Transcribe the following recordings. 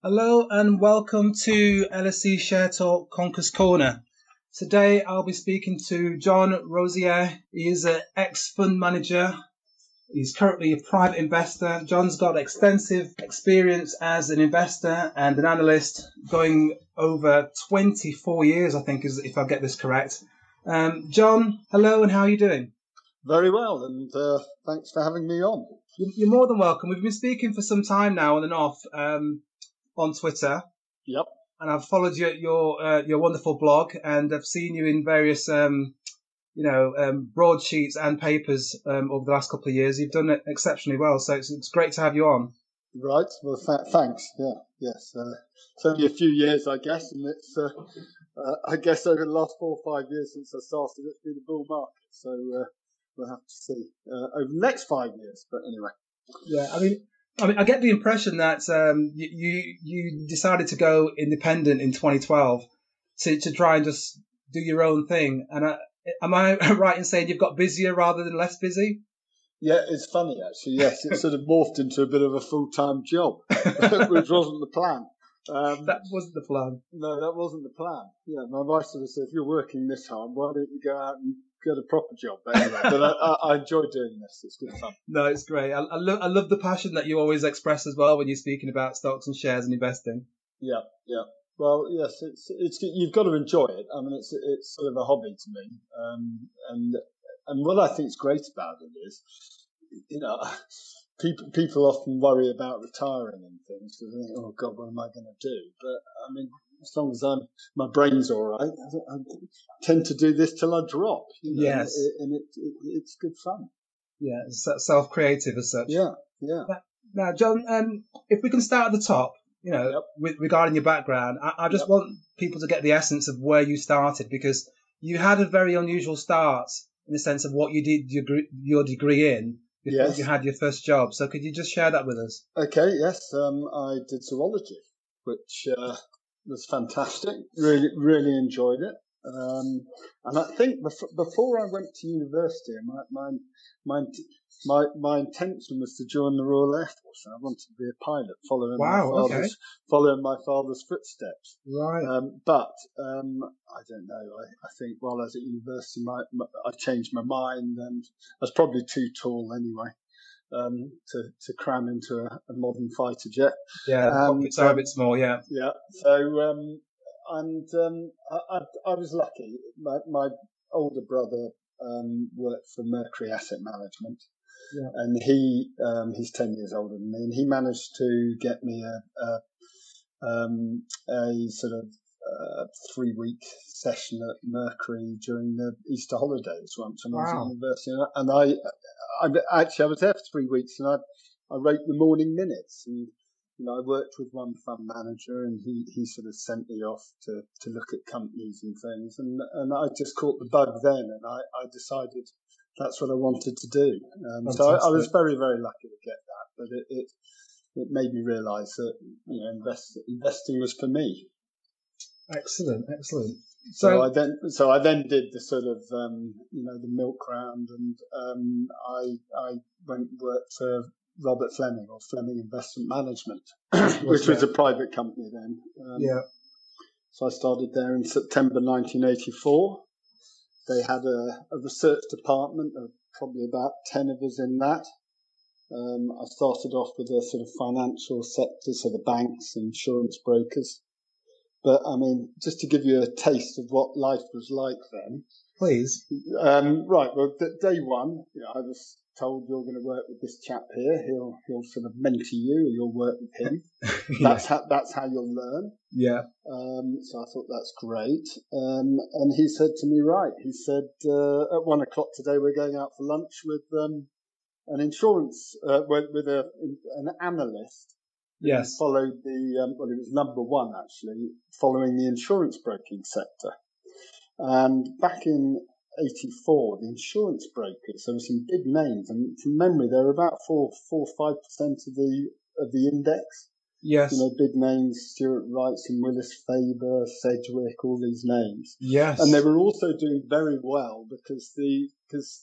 Hello and welcome to LSE Share Talk Conquers Corner. Today I'll be speaking to John Rosier. He is an ex-fund manager. He's currently a private investor. John's got extensive experience as an investor and an analyst, going over 24 years, I think, if I get this correct. John, hello, and how are you doing? Very well, and thanks for having me on. You're more than welcome. We've been speaking for some time now on and off on Twitter. Yep. And I've followed your wonderful blog, and I've seen you in various broadsheets and papers over the last couple of years. You've done it exceptionally well, so it's great to have you on. Right. Well, thanks. Yeah. Yes. It's only a few years, I guess, and it's I guess over the last 4 or 5 years since I started, it's been a bull market. So we'll have to see over the next 5 years. But anyway. Yeah. I mean, I get the impression that you decided to go independent in 2012 to try and just do your own thing. And am I right in saying you've got busier rather than less busy? Yeah, it's funny actually. Yes, it sort of morphed into a bit of a full-time job, which wasn't the plan. That wasn't the plan. No, that wasn't the plan. Yeah, my wife sort of said, if you're working this hard, why don't you go out and get a proper job? But anyway, I enjoy doing this. It's good fun. No, it's great. I love the passion that you always express as well when you're speaking about stocks and shares and investing. Yeah, yeah. Well, yes, it's you've got to enjoy it. I mean, it's sort of a hobby to me. And what I think is great about it is, people often worry about retiring and things. So they think, oh God, what am I going to do? But I mean, as long as my brain's all right, I tend to do this till I drop. Yes, and it's good fun. Yeah, it's self-creative as such. Yeah, yeah. Now, John, if we can start at the top, Yep. regarding your background, I just want people to get the essence of where you started, because you had a very unusual start in the sense of what you did your degree in before you had your first job. So could you just share that with us? Okay, yes. I did zoology, which was fantastic. Really, really enjoyed it. And I think before I went to university, my intention was to join the Royal Air Force, and I wanted to be a pilot, following my father's footsteps. Right. But I don't know. I think while I was at university, I changed my mind, and I was probably too tall anyway. To cram into a modern fighter jet. Yeah, the cockpits are a bit small. Yeah. Yeah. So I was lucky. My older brother worked for Mercury Asset Management, and he's 10 years older than me, and he managed to get me a sort of 3-week session at Mercury during the Easter holidays once when I was at university, and I was there for 3 weeks, and I wrote the morning minutes, and I worked with one fund manager, and he sort of sent me off to look at companies and things, and I just caught the bug then, and I decided that's what I wanted to do. So I was very, very lucky to get that, but it made me realise that investing was for me. Excellent. So I then did the sort of the milk round, and I went and worked for Robert Fleming, or Fleming Investment Management, which was a private company then. So I started there in September 1984. They had a research department of probably about 10 of us in that. I started off with the sort of financial sector, so the banks, insurance brokers. But I mean, just to give you a taste of what life was like then. Please. Right. Well, day one, I was told you're going to work with this chap here. He'll sort of mentor you, and you'll work with him. That's how you'll learn. Yeah. So I thought that's great. And he said to me, right. He said at 1 o'clock today we're going out for lunch with an insurance with an analyst. Yes. Followed it was number one actually, following the insurance broking sector. And back in 84, the insurance brokers, there were some big names, and from memory, they were about 4 or 5% of the index. Yes. Big names, Stuart Wrightson, Willis Faber, Sedgwick, all these names. Yes. And they were also doing very well because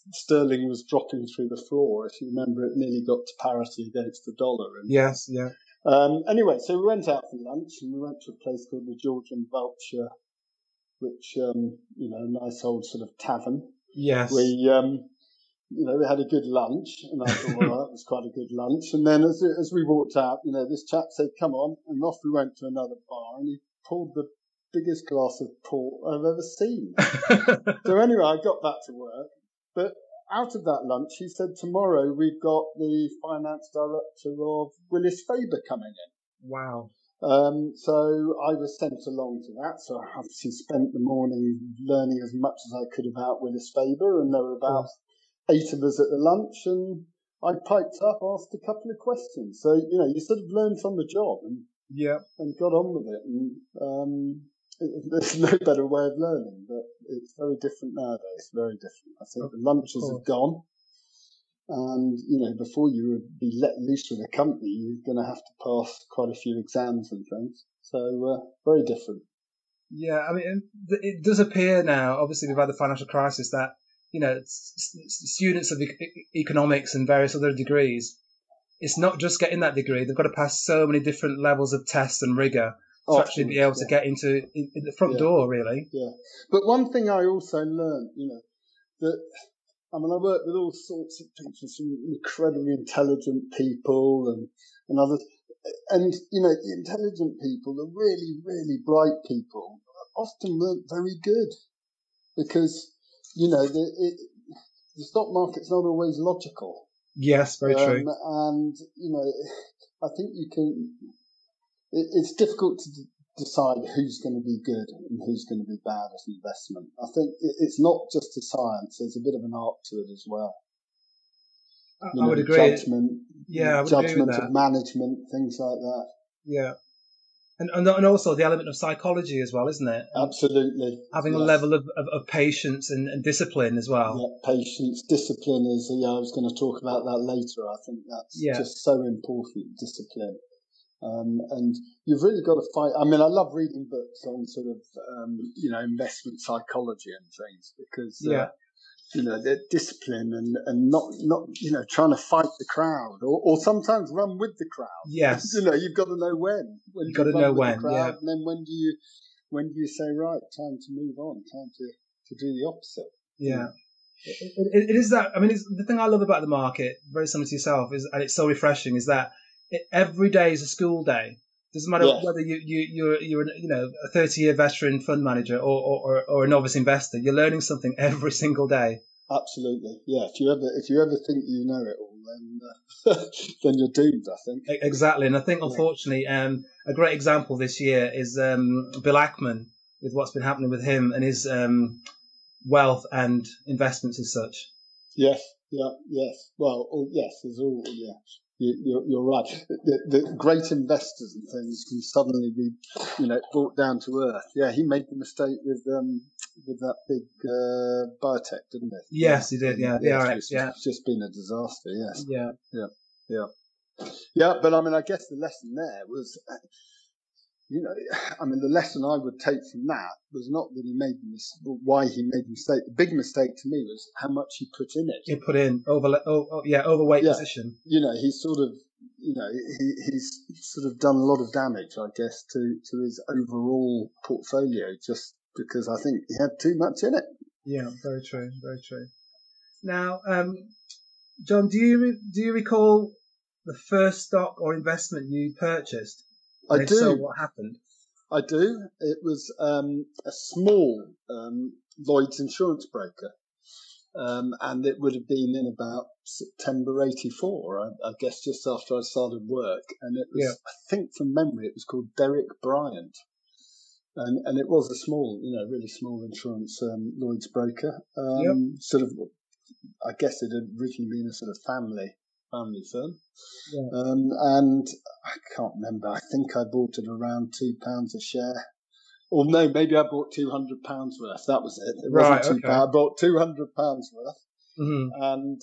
sterling was dropping through the floor. If you remember, it nearly got to parity against the dollar. Yes, yeah. Anyway, so we went out for lunch, and we went to a place called the George and Vulture, which, nice old sort of tavern. Yes. We had a good lunch, and I thought, well, that was quite a good lunch. And then as we walked out, this chap said, come on, and off we went to another bar, and he poured the biggest glass of port I've ever seen. So anyway, I got back to work, but out of that lunch, he said, tomorrow we've got the finance director of Willis Faber coming in. Wow. So I was sent along to that. So I obviously spent the morning learning as much as I could about Willis Faber, and there were about 8 of us at the lunch, and I piped up, asked a couple of questions. So, you sort of learn from the job and got on with it. And there's no better way of learning, but it's very different nowadays, very different. I think the lunches have gone. And, before you would be let loose with a company, you're going to have to pass quite a few exams and things. So, very different. Yeah, I mean, it does appear now, obviously we've had the financial crisis, that, students of economics and various other degrees, it's not just getting that degree. They've got to pass so many different levels of tests and rigor to actually be able to get into the front door, really. Yeah. But one thing I also learned, that, I work with all sorts of people, some incredibly intelligent people and others. And, the intelligent people, the really, really bright people, often weren't very good because, the stock market's not always logical. Yes, very true. And, I think it's difficult to decide who's going to be good and who's going to be bad as an investment. I think it's not just a science. There's a bit of an art to it as well. I would agree. Judgment, I would judgment agree with that. of management, things like that. Yeah. And also the element of psychology as well, isn't it? Absolutely. Having a level of patience and discipline as well. Yeah, patience, discipline is, I was going to talk about that later. I think that's just so important, discipline. And you've really got to fight. I love reading books on sort of, investment psychology and things because, the discipline and not trying to fight the crowd or sometimes run with the crowd. Yes. You've got to know when. You've got to know when. Crowd, and then when do you say, right, time to move on, time to do the opposite. Yeah. It is that. It's the thing I love about the market, very similar to yourself, and it's so refreshing, is that every day is a school day. Doesn't matter whether you're a 30-year veteran fund manager or a novice investor. You're learning something every single day. Absolutely, yeah. If you ever think you know it all, then you're doomed, I think. Exactly, and I think unfortunately, a great example this year is Bill Ackman with what's been happening with him and his wealth and investments as such. Yes. Well, yes, there's all You're right. The great investors and things can suddenly be, brought down to earth. Yeah, he made the mistake with that big biotech, didn't he? Yes, he did. Yeah, the RX. It's just been a disaster. Yes. Yeah. But I guess the lesson there was, the lesson I would take from that was not that why he made the mistake. The big mistake to me was how much he put in it. He put in overweight position. He sort of, he's sort of done a lot of damage, I guess, to his overall portfolio just because I think he had too much in it. Yeah, very true, very true. Now, John, do you recall the first stock or investment you purchased? I do. So what happened? I do. It was a small Lloyd's insurance broker, and it would have been in about September '84, I guess, just after I started work. And it was, I think from memory, it was called Derek Bryant, and it was a small, really small insurance Lloyd's broker. Sort of, I guess it had originally been a sort of family firm. And I can't remember. I think I bought it around £2 a share. Or no, maybe I bought £200 worth. That was it. It wasn't £2. I bought £200 worth. Mm-hmm. And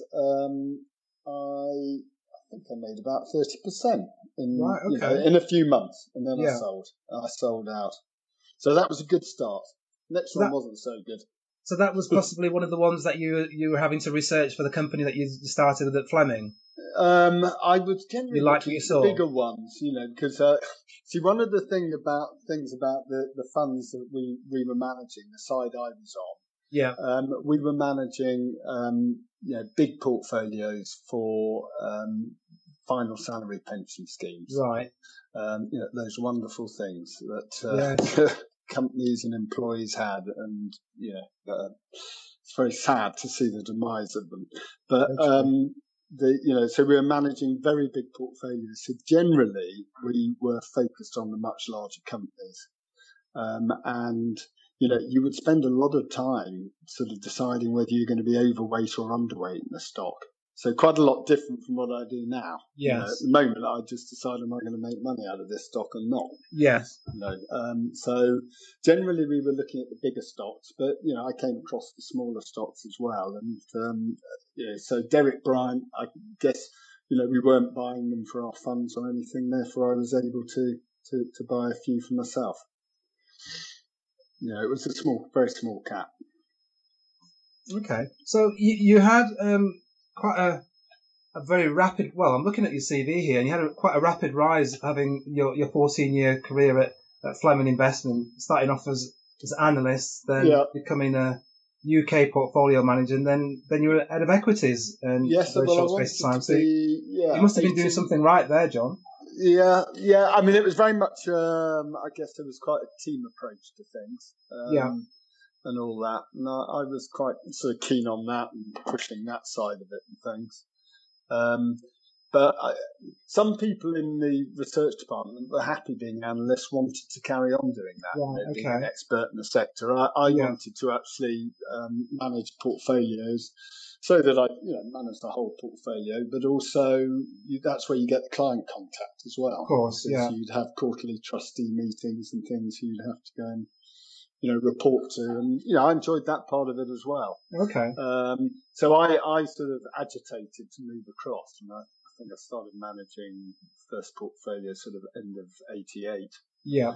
I think I made about 30% in a few months. And then I sold out. So that was a good start. Next one wasn't so good. So that was possibly one of the ones that you were having to research for the company that you started with at Fleming? I would generally You liked what you saw? Bigger ones, because see, one of the things about the funds that we were managing, the side I was on, we were managing big portfolios for final salary pension schemes, right? Those wonderful things that companies and employees had, and it's very sad to see the demise of them, but. So we were managing very big portfolios. So generally, we were focused on the much larger companies, and you would spend a lot of time sort of deciding whether you're going to be overweight or underweight in the stock. So quite a lot different from what I do now. Yes. At the moment, I just decide, am I going to make money out of this stock or not? Yes. So generally we were looking at the bigger stocks, but I came across the smaller stocks as well. And so Derek Bryant, I guess we weren't buying them for our funds or anything. Therefore, I was able to buy a few for myself. It was a very small cap. Okay, so you had quite a very rapid. Well, I'm looking at your CV here, and you had quite a rapid rise, having your 14-year career at Fleming Investment, starting off as analyst, then becoming a UK portfolio manager, and then you were head of equities. And yes, very short space of time. So you must have been doing something right there, John. Yeah. I mean, it was very much. I guess there was quite a team approach to things. And all that, and I was quite sort of keen on that and pushing that side of it and things. But some people in the research department were happy being analysts, wanted to carry on doing that, being an expert in the sector. I wanted to actually manage portfolios, so that I manage the whole portfolio, but also that's where you get the client contact as well. Of course, You'd have quarterly trustee meetings and things you'd have to go and report to, and I enjoyed that part of it as well. Okay. So I sort of agitated to move across, and I think I started managing first portfolio sort of end of '88. Yeah.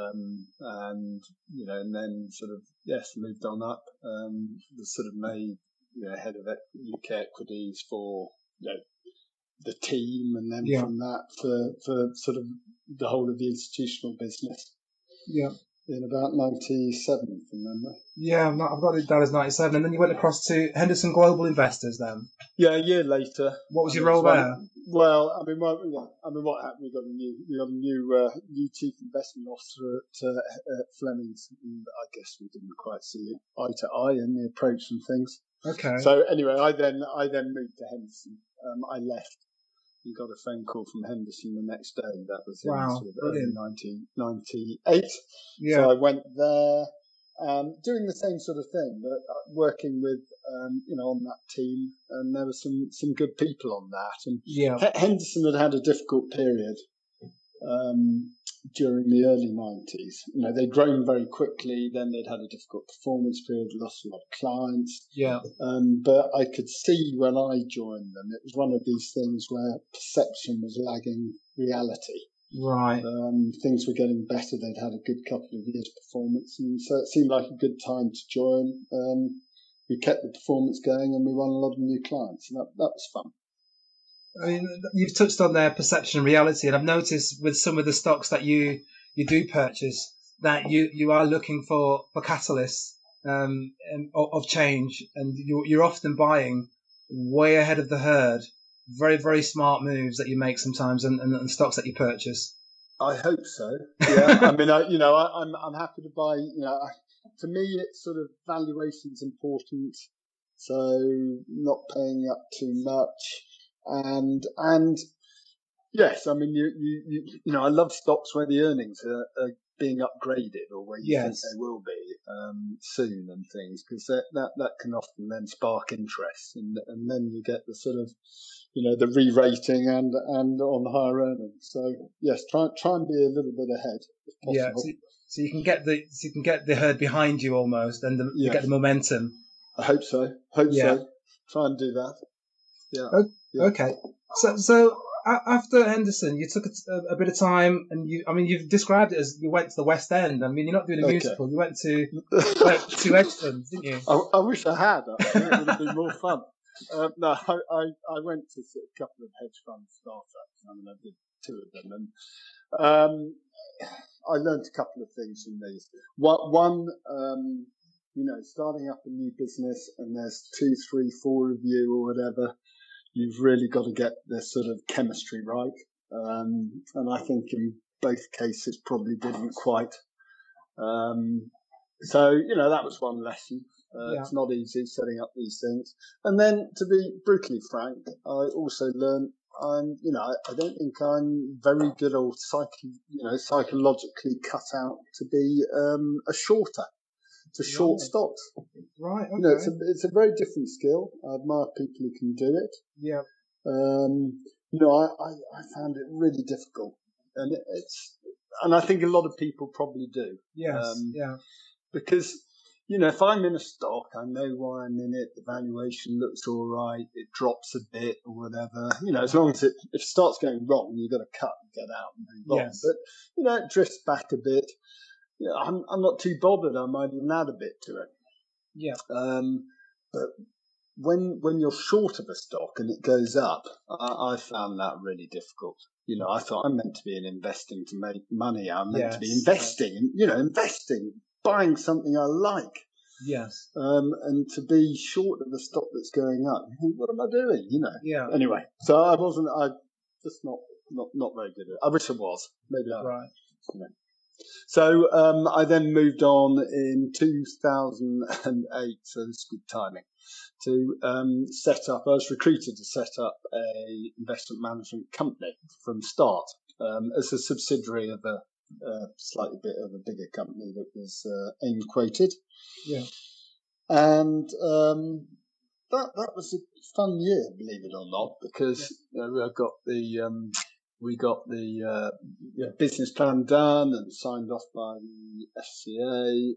And then sort of moved on up. Was sort of made head of UK equities for the team, and then from that for sort of the whole of the institutional business. Yeah. In about 97, from memory. Yeah, I've got it down as 97, and then you went across to Henderson Global Investors. Then. Yeah, a year later. What was your role there? Well, I mean, what happened? We got a new chief investment officer at Fleming's, and I guess we didn't quite see eye to eye in the approach and things. Okay. So anyway, I then moved to Henderson. I left. You got a phone call from Henderson the next day. That was in sort of early 1998. Yeah. So I went there, doing the same sort of thing, but working with, on that team, and there were some good people on that. And Henderson had a difficult period during the early 90s. They'd grown very quickly, then they'd had a difficult performance period, lost a lot of clients. Yeah. But I could see when I joined them, it was one of these things where perception was lagging reality. Right. Things were getting better. They'd had a good couple of years performance, and so it seemed like a good time to join. We kept the performance going, and we won a lot of new clients, and that was fun. I mean, you've touched on their perception and reality, and I've noticed with some of the stocks that you do purchase that you are looking for catalysts of change, and you're often buying way ahead of the herd. Very, very smart moves that you make sometimes, and stocks that you purchase. I hope so. Yeah, I mean, I'm happy to buy. To me, it's sort of valuation's important, so not paying up too much. And yes, I mean, I love stocks where the earnings are being upgraded, or where you think they will be soon, and things, because that can often then spark interest, and then you get the sort of the re-rating and on the higher earnings. So yes, try and be a little bit ahead if possible. Yeah, so you can get the herd behind you almost, and you get the momentum. I hope so. So. Try and do that. Yeah. Okay. So after Henderson, you took a bit of time, and you've described it as you went to the West End. I mean, you're not doing a musical. You went to Edgeford, didn't you? I wish I had. It would have been more fun. No, I went to a couple of hedge fund startups. I mean, I did 2 of them, and I learned a couple of things from these. One, starting up a new business, and there's 2, 3, 4 of you or whatever. You've really got to get the sort of chemistry right, and I think in both cases probably didn't quite. So that was one lesson. It's not easy setting up these things. And then, to be brutally frank, I also learned I don't think I'm very good or psychologically cut out to be a shorter, to short stocks. Right. Okay. It's a very different skill. I admire people who can do it. Yeah. I found it really difficult, and I think a lot of people probably do. Yes. Because, if I'm in a stock, I know why I'm in it. The valuation looks all right. It drops a bit or whatever. As long as if it starts going wrong, you've got to cut and get out and move on. Yes. But, it drifts back a bit. I'm not too bothered. I might even add a bit to it. Yeah. But when you're short of a stock and it goes up, I found that really difficult. I thought I'm meant to be investing to make money. I'm meant to be investing, investing, buying something I like. Yes. And to be short of the stock that's going up, what am I doing? Yeah. Anyway, so I just not very good at it. I wish I was. Maybe I. Right. So I then moved on in 2008, so this is good timing, to set up. I was recruited to set up a investment management company from start as a subsidiary of a slightly bit of a bigger company that was AIM quoted. Yeah. And that was a fun year, believe it or not, because we got the business plan done and signed off by the FCA,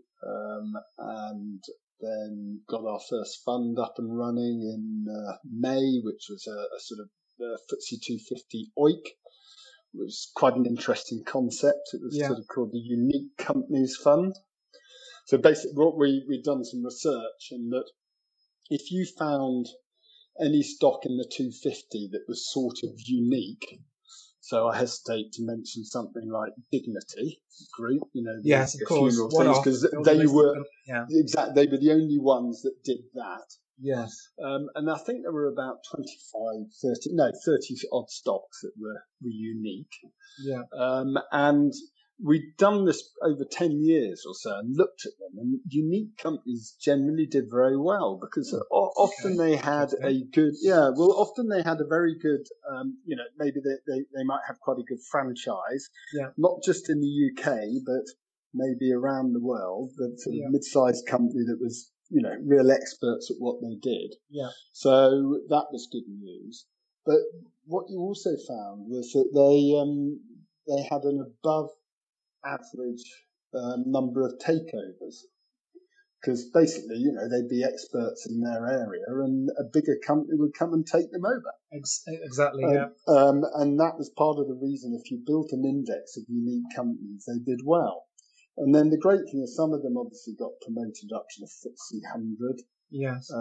and then got our first fund up and running in May, which was a sort of FTSE 250 OEIC. It was quite an interesting concept. It was sort of called the Unique Companies Fund. So basically, what we'd done some research, and that if you found any stock in the 250 that was sort of unique, so I hesitate to mention something like Dignity Group, yes, of course, funeral things, because they were they were the only ones that did that. Yes. And I think there were about 30 odd stocks that were unique. Yeah. And we'd done this over 10 years or so and looked at them, and unique companies generally did very well because often they had often they had a very good, maybe they might have quite a good franchise, not just in the UK, but maybe around the world, the sort of mid-sized company that was, real experts at what they did. Yeah. So that was good news. But what you also found was that they had an above average number of takeovers, because basically, they'd be experts in their area, and a bigger company would come and take them over. Exactly, and that was part of the reason. If you built an index of unique companies, they did well. And then the great thing is, some of them obviously got promoted up to the FTSE 100. Yes.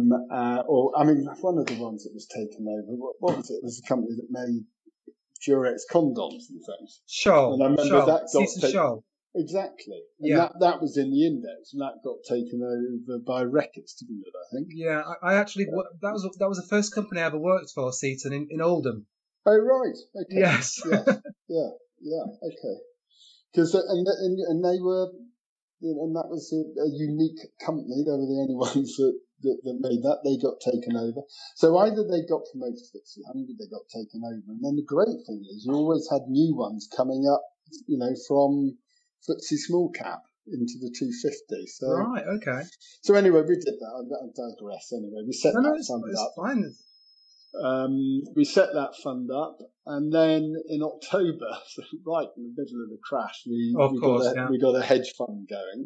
One of the ones that was taken over, what was it? It was a company that made Durex condoms and things. Scholl. And I remember that got Scholl. Exactly. And that was in the index, and that got taken over by Reckitt, didn't it, I think? Yeah, I actually, that was the first company I ever worked for, Seaton, in Oldham. Oh, right. Okay. Yes. Yeah, okay. Because, and they were, and that was a unique company. They were the only ones that made that. They got taken over. So either they got promoted to FTSE 100, they got taken over. And then the great thing is, you always had new ones coming up, from FTSE small cap into the 250. So, right, okay. So anyway, we did that. I digress. Anyway, we set that fund up. Fine. We set that fund up, and then in October, so right in the middle of the crash, we got a hedge fund going,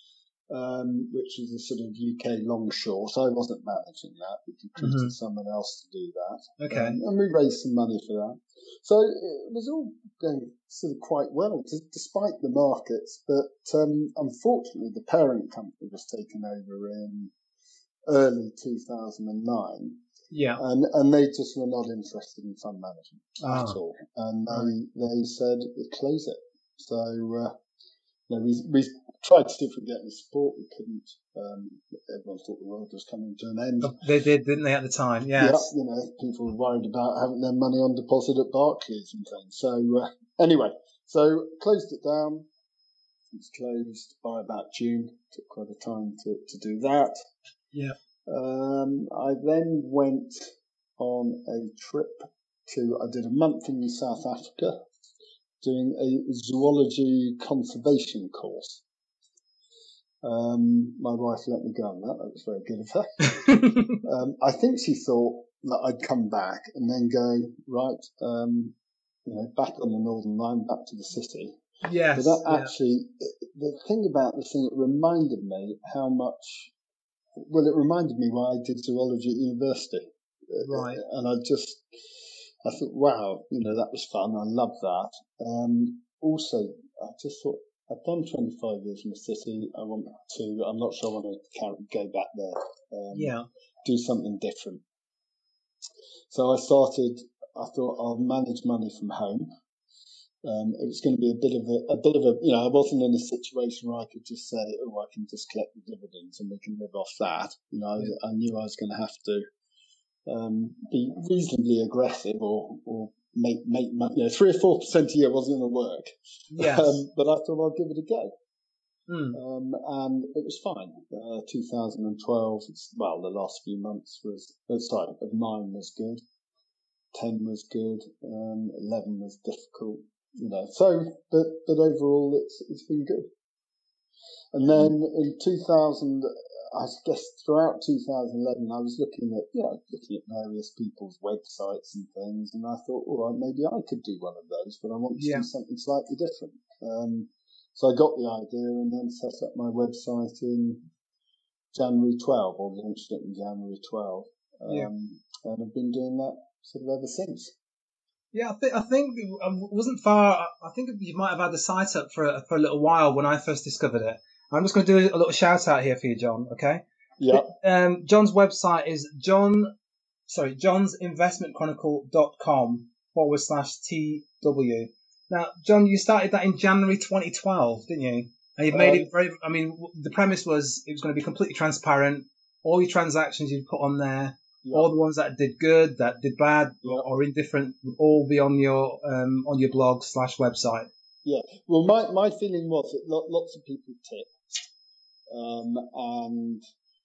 which is a sort of UK long short. So I wasn't managing that. We recruited someone else to do that. Okay. And we raised some money for that. So it was all going sort of quite well, despite the markets. But unfortunately, the parent company was taken over in early 2009. Yeah. And they just were not interested in fund management at all. And they said, close it. So, we tried to see if we could get any support. We couldn't. Everyone thought the world was coming to an end. They did, didn't they, at the time? Yes. Yeah, people were worried about having their money on deposit at Barclays and things. So, anyway, closed it down. It's closed by about June. Took quite a time to do that. Yeah. I then went on a trip I did a month in South Africa doing a zoology conservation course. My wife let me go on that. That was very good of her. I think she thought that I'd come back and then go, right, back on the Northern Line, back to the city. Yes. But that actually, the thing about the thing, it reminded me how much, it reminded me why I did zoology at university. Right. And I thought, wow, that was fun. I love that. Also, I just thought, I've done 25 years in the city. I'm not sure I want to go back there. Do something different. So I thought I'll manage money from home. It was going to be a bit of a, I wasn't in a situation where I could just say, I can just collect the dividends and we can live off that. I knew I was going to have to be reasonably aggressive or make money. 3 or 4% a year wasn't going to work. Yes. But I thought I'll give it a go. And it was fine. 2012, the last few months of 9 was good. 10 was good. 11 was difficult. But overall it's been good. And then in 2000, I guess throughout 2011, I was looking at various people's websites and things, and I thought, all right, maybe I could do one of those, but I want to do something slightly different. So I got the idea and then set up my website in January 12, or launched it in January 12. And I've been doing that sort of ever since. Yeah, I think it wasn't far. I think you might have had the site up for a little while when I first discovered it. I'm just going to do a little shout out here for you, John. Okay. Yeah. John's website is johnsinvestmentchronicle.com/TW. Now, John, you started that in January 2012, didn't you? And you've made it very. I mean, the premise was it was going to be completely transparent. All your transactions you put on there. Yeah. All the ones that did good, that did bad, or indifferent would all be on your blog/website. Yeah. Well, my feeling was that lots of people tip, and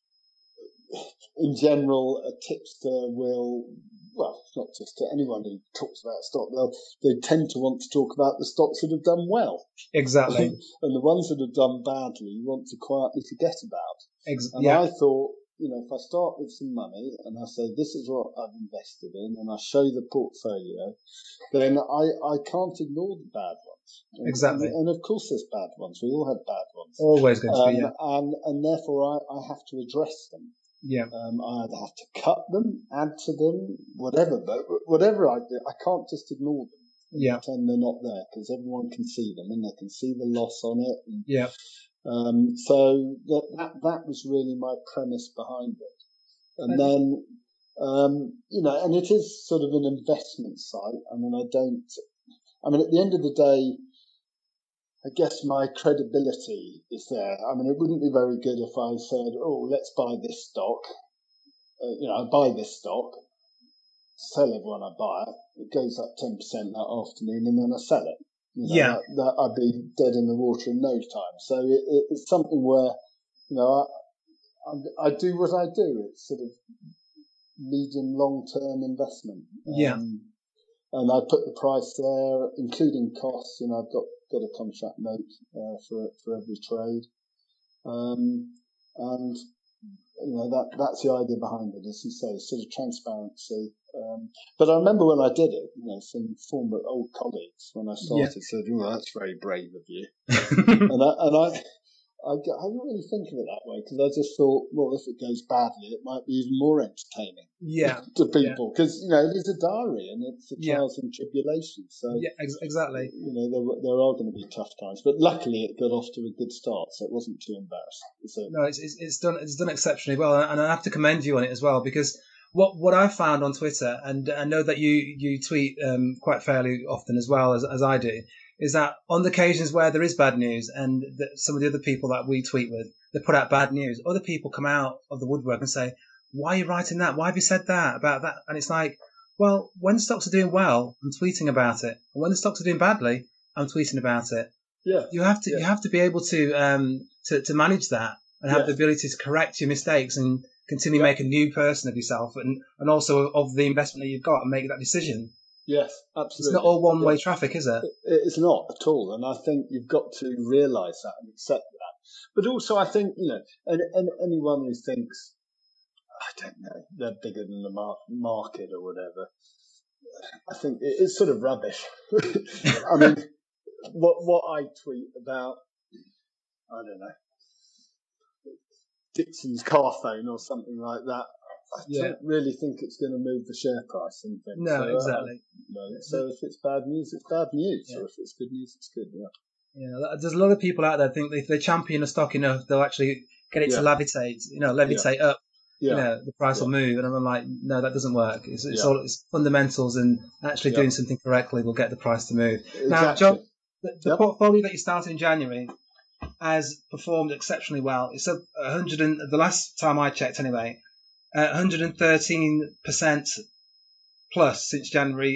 in general, a tipster will. Well, not just to anyone who talks about stock. They tend to want to talk about the stocks that have done well. Exactly. And the ones that have done badly, you want to quietly forget about. And I thought, if I start with some money and I say, this is what I've invested in, and I show the portfolio, then I can't ignore the bad ones. Exactly. And of course there's bad ones. We all have bad ones. Always going to be, And therefore I have to address them. Yeah. I either have to cut them, add to them, whatever. But whatever I do, I can't just ignore them. Yeah. Pretend they're not there, because everyone can see them and they can see the loss on it. And, yeah. So that was really my premise behind it. And then, and it is sort of an investment site. I mean, at the end of the day, I guess my credibility is there. I mean, it wouldn't be very good if I said, let's buy this stock. I buy this stock, tell everyone I buy it. It goes up 10% that afternoon and then I sell it. That I'd be dead in the water in no time. So it's something where, I do what I do. It's sort of medium, long-term investment. And I put the price there, including costs. I've got a contract note for every trade, and that's the idea behind it, as you say, sort of transparency. But I remember when I did it, some former old colleagues when I started said, "Oh, that's very brave of you," and I didn't really think of it that way because I just thought, well, if it goes badly, it might be even more entertaining to people because, it is a diary and it's a trials and tribulations. So, exactly. There are going to be tough times, but luckily it got off to a good start, so it wasn't too embarrassing. So, no, it's done exceptionally well, and I have to commend you on it as well because what I found on Twitter, and I know that you tweet quite fairly often as well as I do, is that on the occasions where there is bad news and some of the other people that we tweet with, they put out bad news, other people come out of the woodwork and say, why are you writing that? Why have you said that about that? And it's like, well, when stocks are doing well, I'm tweeting about it. And when the stocks are doing badly, I'm tweeting about it. Yeah. You have to be able to manage that and have the ability to correct your mistakes and continue to make a new person of yourself and also of the investment that you've got and make that decision. Yes, absolutely. It's not all one-way traffic, is it? It's not at all. And I think you've got to realise that and accept that. But also I think, and anyone who thinks, I don't know, they're bigger than the market or whatever, I think it's sort of rubbish. I mean, what I tweet about, I don't know, Dixon's car phone or something like that, I don't really think it's going to move the share price and things. No, so, exactly. So if it's bad news, it's bad news. Or if it's good news, it's good. Yeah, there's a lot of people out there that think if they champion a stock enough, they'll actually get it to levitate up. The price will move, and I'm like, no, that doesn't work. It's fundamentals, and actually doing something correctly will get the price to move. Exactly. Now, John, the portfolio that you started in January has performed exceptionally well. It's up 100, and the last time I checked, anyway, 113% plus since January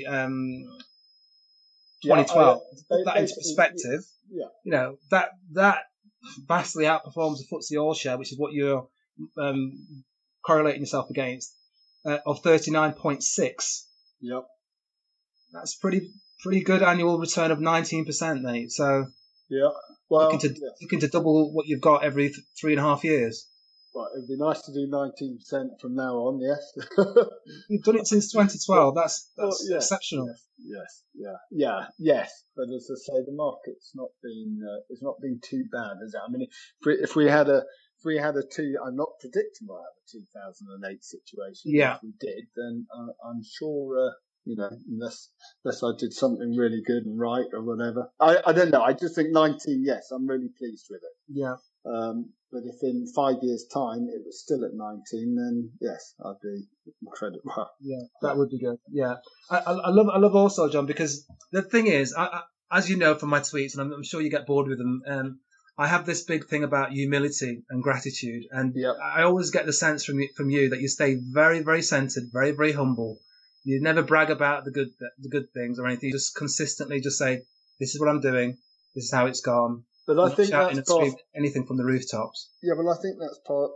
2012. To put that into perspective, that vastly outperforms the FTSE All Share, which is what you're correlating yourself against, of 39.6. Yep. That's pretty good annual return of 19%, mate. So well, looking to double what you've got every 3.5 years. Well, it'd be nice to do 19% from now on, yes. You've done it since 2012. That's exceptional. Yes. But as I say, the market's not been too bad, has it? I mean, if we had a I'm not predicting we'll have a 2008 situation. Yeah. If we did, then I'm sure, unless I did something really good and right or whatever. I don't know. I just think 19. Yes, I'm really pleased with it. Yeah. But if in 5 years' time it was still at 19, then yes, I'd be incredible. Yeah, that would be good. Yeah, I love also, John, because the thing is, I as you know from my tweets, and I'm sure you get bored with them. I have this big thing about humility and gratitude, and I always get the sense from you that you stay very, very centered, very, very humble. You never brag about the good things or anything. You just consistently just say, "This is what I'm doing. This is how it's gone." But I think that's part anything from the rooftops. Yeah, well, I think that's part.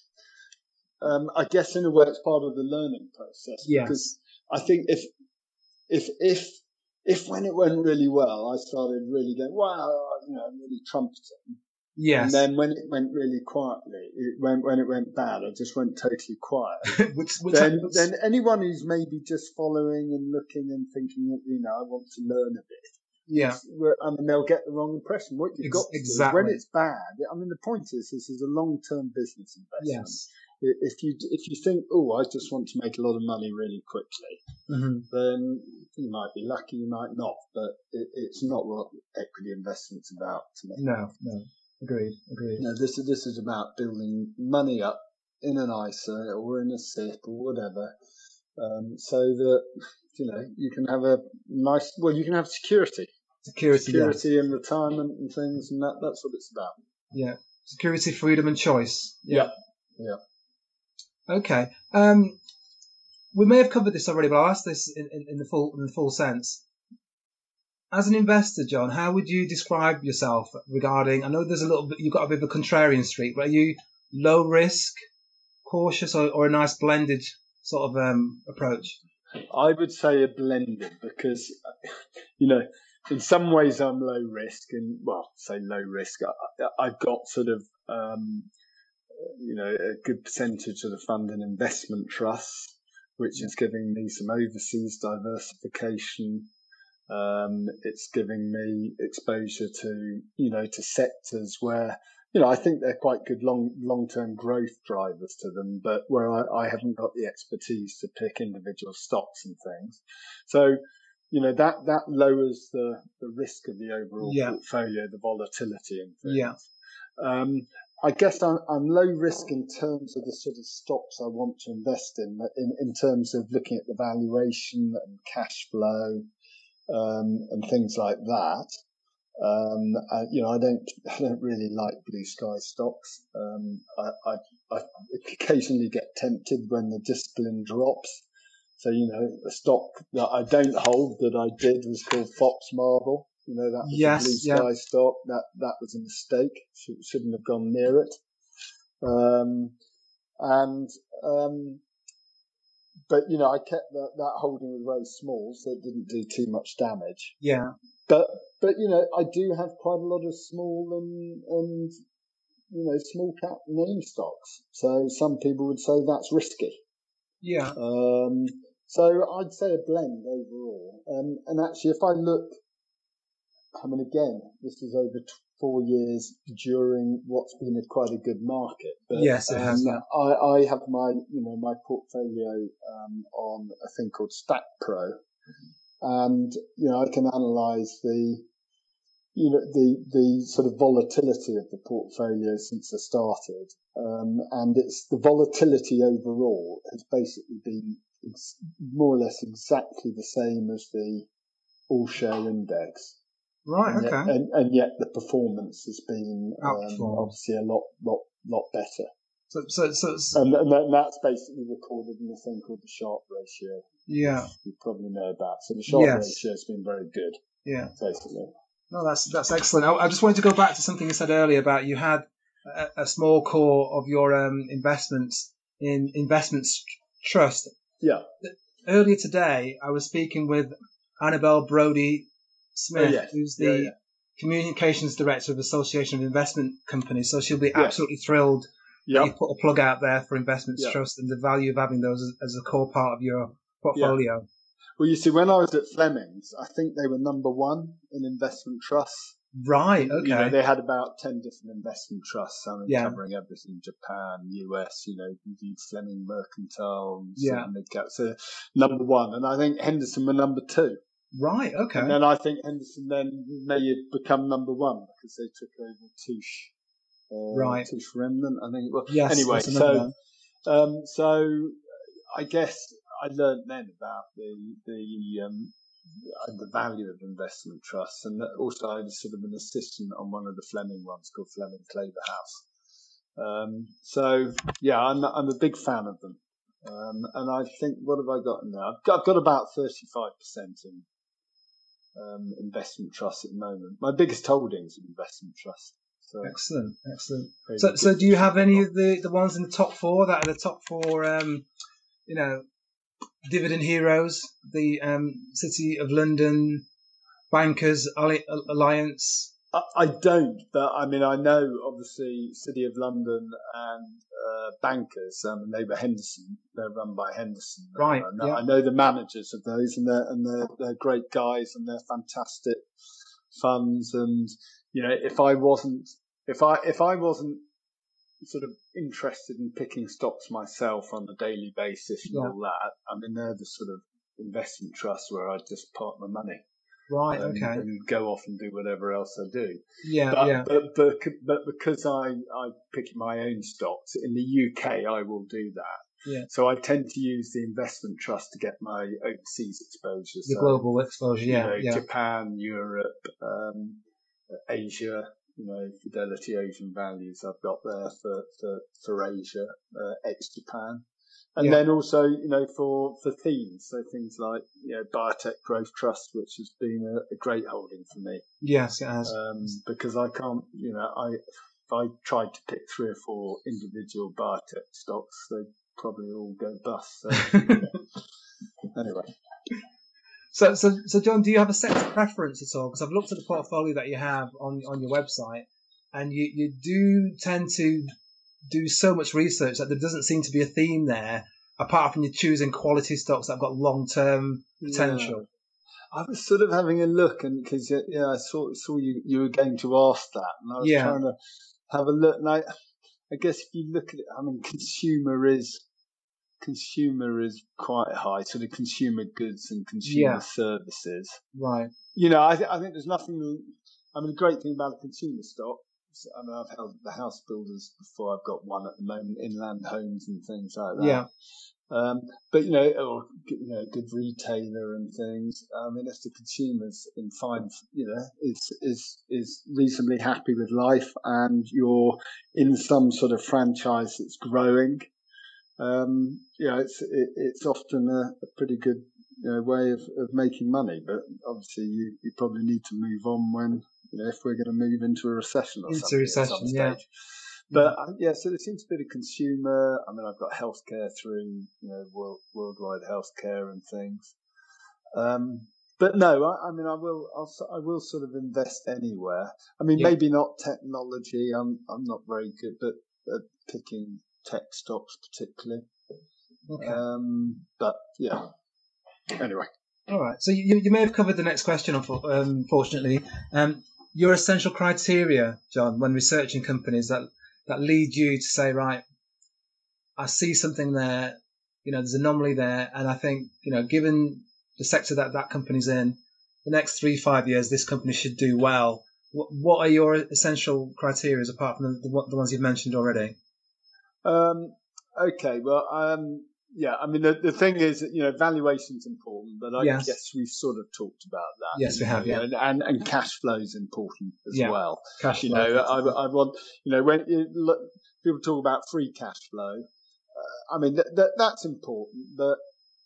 I guess in a way, it's part of the learning process. Yes. Because I think if when it went really well, I started really going, wow, really trumpeting. Yes. And then when it went really quietly, when it went bad, I just went totally quiet. Then anyone who's maybe just following and looking and thinking, I want to learn a bit. Yeah. I mean, they'll get the wrong impression. What you've got to do is when it's bad, I mean, the point is this is a long-term business investment. Yes. If you think, I just want to make a lot of money really quickly, then you might be lucky, you might not, but it's not what equity investment's about to me. No. Agreed. No, this is about building money up in an ISA or in a SIP or whatever, so that you can have you can have security in retirement and things, and that's what it's about. Yeah, security, freedom, and choice. Yeah. Okay. We may have covered this already, but I'll ask this in the full sense. As an investor, John, how would you describe yourself regarding? I know there's a little bit. You've got a bit of a contrarian streak, but are you low risk, cautious, or a nice blended sort of approach? I would say a blended because, in some ways I'm low risk and, say low risk. I've got sort of, a good percentage of the fund in investment trusts, which is giving me some overseas diversification. It's giving me exposure to sectors where I think they're quite good long-term growth drivers to them, but where I haven't got the expertise to pick individual stocks and things. So, that lowers the risk of the overall portfolio, the volatility and things. Yeah. I guess I'm low risk in terms of the sort of stocks I want to invest in terms of looking at the valuation and cash flow, and things like that. I don't really like blue sky stocks. I occasionally get tempted when the discipline drops. So, a stock that I don't hold that I did was called Fox Marble. That was a blue sky stock. That was a mistake. Shouldn't have gone near it. But I kept that holding was very small, so it didn't do too much damage. Yeah. But I do have quite a lot of small and small cap name stocks. So some people would say that's risky. Yeah. So I'd say a blend overall. And actually, if I look, again, this is over 4 years during what's been quite a good market. But, yes, it has. Yeah. I have my my portfolio on a thing called Stack Pro. And, I can analyze the sort of volatility of the portfolio since I started. And it's the volatility overall has basically been more or less exactly the same as the all share index. Right. Okay. And yet the performance has been obviously a lot better. So and that's basically recorded in a thing called the Sharpe ratio. Yeah. Which you probably know about. So the Sharpe ratio has been very good. Yeah. Basically. No, that's excellent. I just wanted to go back to something you said earlier about you had a small core of your investments in investments trust. Yeah. Earlier today, I was speaking with Annabelle Brody Smith, who's the communications director of the Association of Investment Companies. So she'll be absolutely thrilled that you put a plug out there for investments trust and the value of having those as a core part of your portfolio. Yeah. Well, you see, when I was at Fleming's, I think they were number one in investment trusts. Right, okay. They had about 10 different investment trusts, covering everything, Japan, US, Fleming Mercantile, mid-cap. So number one. And I think Henderson were number two. Right, okay. And then I think Henderson then may have become number one because they took over Touche. Touche Remnant, I think it was. Yes, anyway, so I guess I learned then about the value of investment trusts, and also I was sort of an assistant on one of the Fleming ones called Fleming Claverhouse. So I'm a big fan of them, and I think what have I got in there? I've got about 35% in investment trusts at the moment. My biggest holdings in investment trusts. So excellent. So do you have any of the ones in the top four that are the top four? Dividend heroes, the City of London, Bankers Alliance. I don't, but I know obviously City of London and Bankers. They were Henderson. They're run by Henderson. Right. I know the managers of those, and they're great guys, and they're fantastic funds. And if I wasn't sort of interested in picking stocks myself on a daily basis and all that, they're the sort of investment trusts where I just park my money. Right, okay. And go off and do whatever else I do. But because I pick my own stocks, in the UK I will do that. Yeah. So I tend to use the investment trust to get my overseas exposure. The global exposure, Japan, Europe, Asia, Fidelity Asian Values I've got there for Asia, ex-Japan. And then also, for themes, so things like, Biotech Growth Trust, which has been a great holding for me. Yes, it has. Because I can't, if I tried to pick 3 or 4 individual biotech stocks, they'd probably all go bust. So, anyway. So John, do you have a sector preference at all? Because I've looked at the portfolio that you have on your website, and you do tend to do so much research that there doesn't seem to be a theme there, apart from you choosing quality stocks that have got long-term potential. I was sort of having a look, and because I saw you were going to ask that, and I was trying to have a look. And I guess if you look at it, I mean, consumer is quite high, sort of consumer goods and consumer services. Right. I think there's nothing. I mean, the great thing about a consumer stock. I mean, I've held the house builders before. I've got one at the moment, Inland Homes and things like that. Yeah. But or a good retailer and things. I mean, if the consumer's in fine, is reasonably happy with life, and you're in some sort of franchise that's growing, it's often a pretty good way of making money. But obviously, you probably need to move on when if we're going to move into a recession or something at some stage. But so there seems to be the consumer. I mean, I've got healthcare through worldwide healthcare and things. But no, I mean, I will sort of invest anywhere. I mean, maybe not technology. I'm not very good at picking tech stocks particularly. Okay. But yeah. Anyway. All right. So you may have covered the next question, unfortunately. Your essential criteria, John, when researching companies that lead you to say, right, I see something there, there's an anomaly there, and I think, given the sector that company's in, the next 3-5 years, this company should do well. What are your essential criteria apart from the ones you've mentioned already? Okay, well, I mean, the thing is that, valuation's important, but I guess we've sort of talked about that. Yes, we have, yeah. And cash flow is important as well. Cash flow. I want, when people talk about free cash flow, I mean, that's important, but,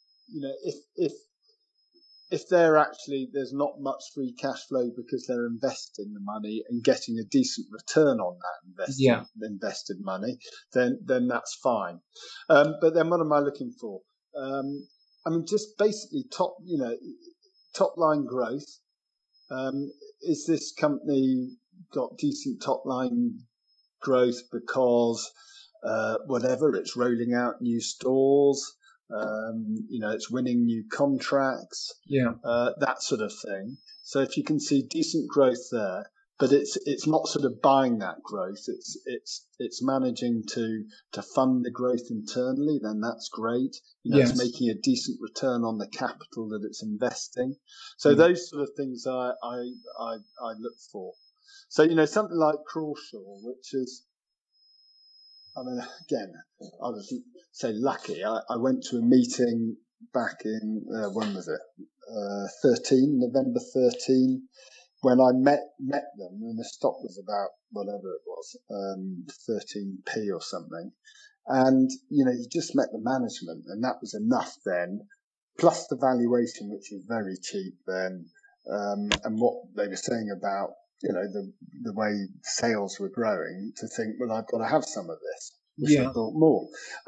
if there's not much free cash flow because they're investing the money and getting a decent return on that invested money, then that's fine. But then what am I looking for? I mean, just basically top line growth. Is this company got decent top line growth because whatever, it's rolling out new stores? It's winning new contracts, that sort of thing. So if you can see decent growth there, but it's not sort of buying that growth, it's managing to fund the growth internally, then that's great. It's making a decent return on the capital that it's investing. So those sort of things I look for. So something like Crawshaw, which is, I mean, again, I was lucky. I went to a meeting back in when was it? November 13, when I met them, and the stock was about whatever it was, 13p or something. And you just met the management, and that was enough then. Plus the valuation, which was very cheap then, and what they were saying about the way sales were growing, to think, well, I've got to have some of this. I thought more.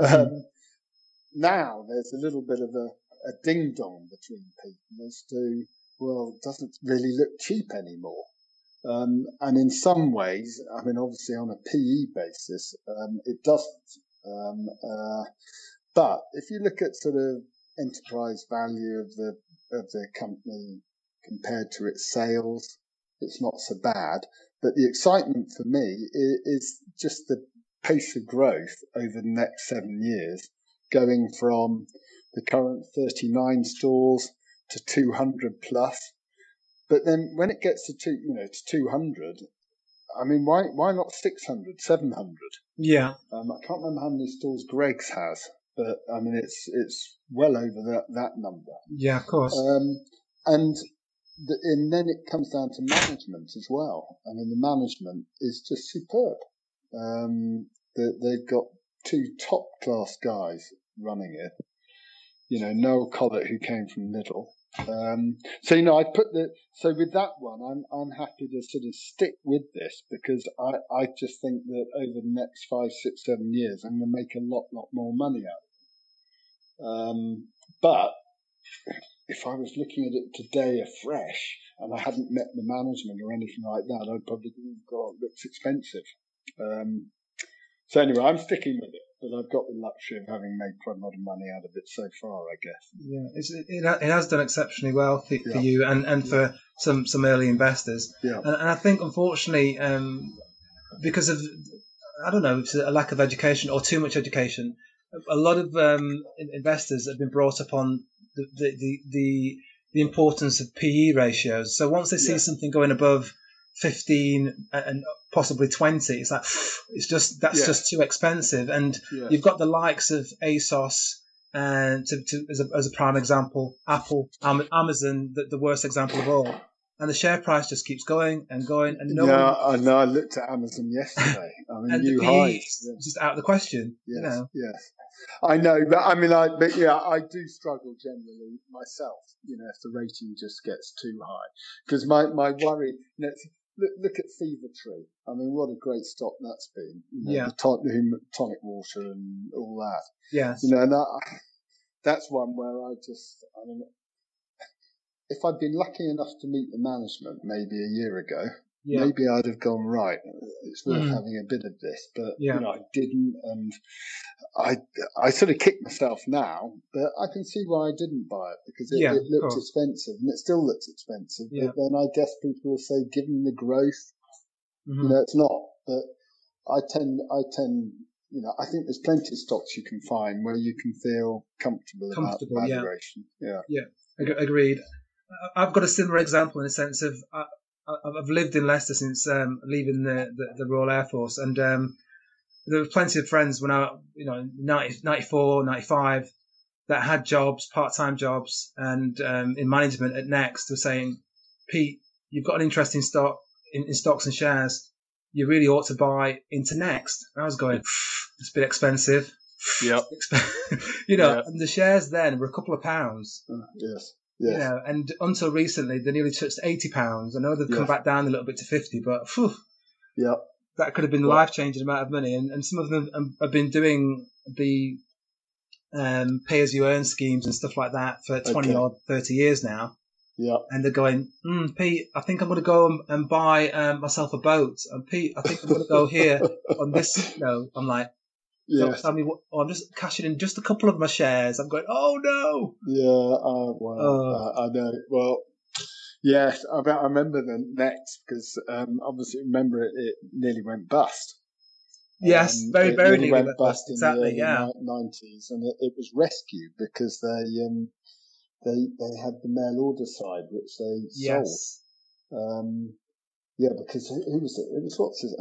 Now there's a little bit of a ding dong between people as to, well, it doesn't really look cheap anymore. And in some ways, I mean, obviously on a PE basis, it doesn't. But if you look at sort of enterprise value of the company compared to its sales, it's not so bad. But the excitement for me is just the pace of growth over the next 7 years, going from the current 39 stores to 200 plus. But then when it gets to 200, I mean, why not 600, 700? Yeah. I can't remember how many stores Greggs has, but I mean, it's well over that number. Yeah, of course. And then it comes down to management as well. I mean, the management is just superb. They've got 2 top class guys running it. Noel Collett, who came from Lidl. So with that one, I'm happy to sort of stick with this, because I just think that over the next 5, 6, 7 years, I'm going to make a lot more money out of it. But if I was looking at it today afresh and I hadn't met the management or anything like that, I'd probably think, God, it looks expensive. So anyway, I'm sticking with it, but I've got the luxury of having made quite a lot of money out of it so far, I guess. Yeah, it has done exceptionally well for you and for some early investors. Yeah. And I think, unfortunately, because of, I don't know, it's a lack of education or too much education. A lot of investors have been brought up on the importance of PE ratios. So once they see something going above 15 and possibly 20, it's like that's just too expensive. And you've got the likes of ASOS and as a prime example, Apple, Amazon, the worst example of all. And the share price just keeps going and going. And I know. I looked at Amazon yesterday. I mean, and new the highs. Just out of the question. Yes, yes. I know, but I mean, I do struggle generally myself. You know, if the rating just gets too high, because my worry. You know, look at Fever-Tree. I mean, what a great stock that's been. You know, the tonic water and all that. Yes. You know, and that's one where I mean, if I'd been lucky enough to meet the management maybe a year ago, maybe I'd have gone, right, it's worth having a bit of this. But, you know, I didn't. And I sort of kick myself now, but I can see why I didn't buy it, because it looked expensive, and it still looks expensive. Yeah. But then I guess people will say, given the growth, you know, it's not. But I tend, you know, I think there's plenty of stocks you can find where you can feel comfortable about the valuation. Yeah. Agreed. I've got a similar example in the sense of I've lived in Leicester since leaving the Royal Air Force, and there were plenty of friends when I, you know, 94, 95, that had jobs, part-time jobs, and in management at Next, were saying, Pete, you've got an interesting stock in stocks and shares. You really ought to buy into Next. And I was going, it's a bit expensive. Yep. You know, and the shares then were a couple of pounds. Yes. You know, and until recently, they nearly touched £80. I know they've come back down a little bit to 50, but that could have been a life-changing amount of money. And some of them have been doing the pay-as-you-earn schemes and stuff like that for 20 or 30 years now. Yeah. And they're going, Pete, I think I'm going to go and buy myself a boat. And Pete, I think I'm going to go here on this. No, I'm like, don't tell me what. Oh, I'm just cashing in just a couple of my shares. I'm going, oh no. Yeah. I know. Well, yes. I remember the Next, because obviously remember it nearly went bust. Yes, very nearly went bust exactly, in the early 90s, and it was rescued because they had the mail order side, which they sold. Because who was it? It was what's his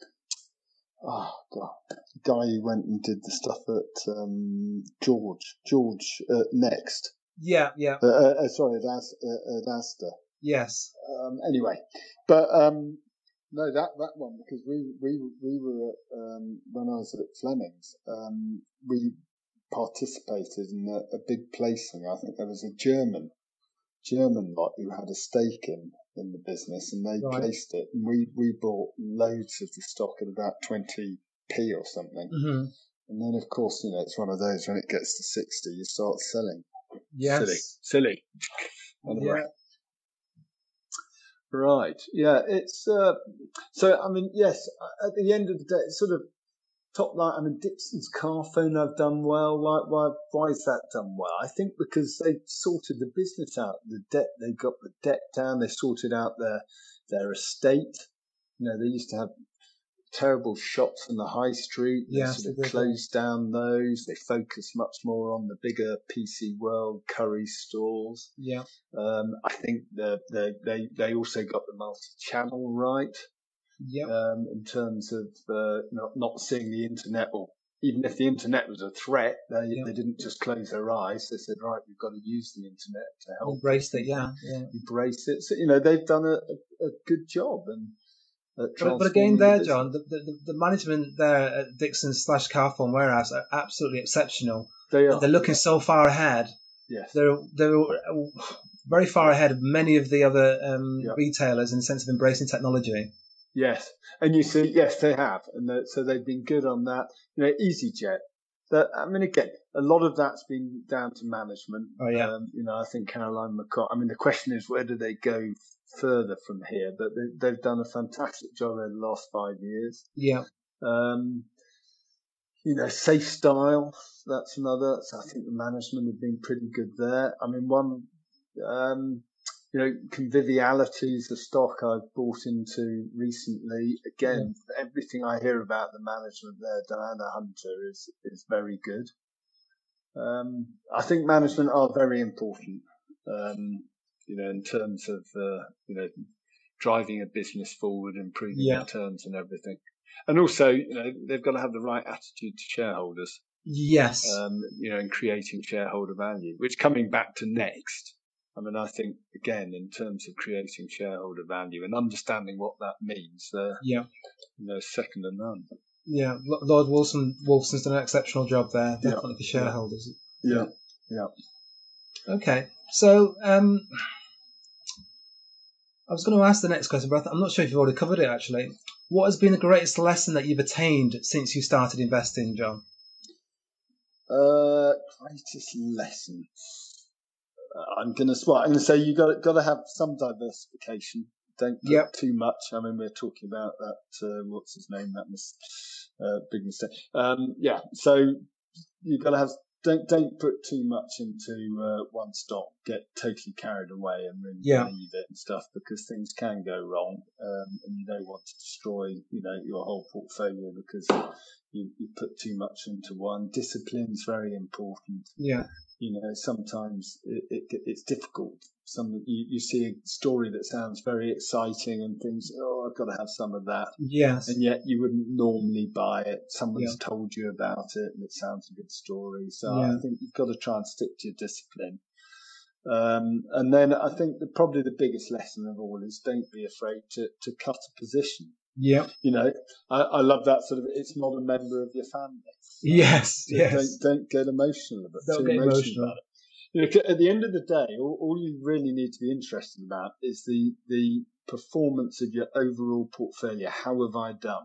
the guy who went and did the stuff at George Next. Yeah. Sorry, at Asda. Yes. Anyway, but no, that one, because we were at, when I was at Fleming's, we participated in a big placing. I think there was a German lot who had a stake in the business, and they placed it, and we bought loads of the stock at about 20p or something. Mm-hmm. And then, of course, you know, it's one of those, when it gets to 60, you start selling. Yes. Silly. Anyway. Right. Yeah. It's so. I mean, yes. At the end of the day, it's sort of top line. I mean, Dixon's Carphone have done well. Why is that done well? I think because they sorted the business out. The debt, they got the debt down. They sorted out their estate. You know, they used to have terrible shops in the high street. They sort of closed down those. They focused much more on the bigger PC World, Curry stores. Yeah. I think they also got the multi-channel right. Yeah. In terms of not seeing the internet, or even if the internet was a threat, they didn't just close their eyes. They said, right, we've got to use the internet to help. Embrace it, embrace it. So, you know, they've done a good job. And but again, there, John, the management there at Dixon's / Carphone Warehouse are absolutely exceptional. They are. They're looking so far ahead. Yes. They're very far ahead of many of the other retailers in the sense of embracing technology. Yes, and you see, yes, they have, and so they've been good on that. You know, EasyJet. I mean, again, a lot of that's been down to management. Oh yeah. You know, I think Caroline McCall. I mean, the question is, where do they go further from here? But they've done a fantastic job over the last 5 years. Yeah. You know, Safe Style. That's another. So I think the management have been pretty good there. I mean, one. Conviviality is the stock I've bought into recently. Again, everything I hear about the management there, Diana Hunter, is very good. I think management are very important, in terms of, driving a business forward, improving returns and everything. And also, they've got to have the right attitude to shareholders. Yes. In creating shareholder value, which coming back to next, I think, again, in terms of creating shareholder value and understanding what that means, second to none. Yeah, Lord Wolfson's done an exceptional job there, definitely for shareholders. Yeah. Okay, so I was going to ask the next question, but I'm not sure if you've already covered it, actually. What has been the greatest lesson that you've attained since you started investing, John? Greatest lesson. I'm going to say you've got to have some diversification. Don't put too much. We're talking about that. What's his name? That big mistake. So you've got to have. Don't put too much into one stock. Get totally carried away and really believe it and stuff, because things can go wrong, and you don't want to destroy your whole portfolio because you put too much into one. Discipline's very important. Yeah. Sometimes it's difficult. You see a story that sounds very exciting and things, I've got to have some of that. Yes. And yet you wouldn't normally buy it. Someone's told you about it and it sounds a good story. So I think you've got to try and stick to your discipline. And then I think probably the biggest lesson of all is don't be afraid to cut a position. Yeah. I love that sort of, it's not a member of your family. Yes. Don't get emotional about it. Don't get emotional about it. At the end of the day, all you really need to be interested about is the performance of your overall portfolio. How have I done?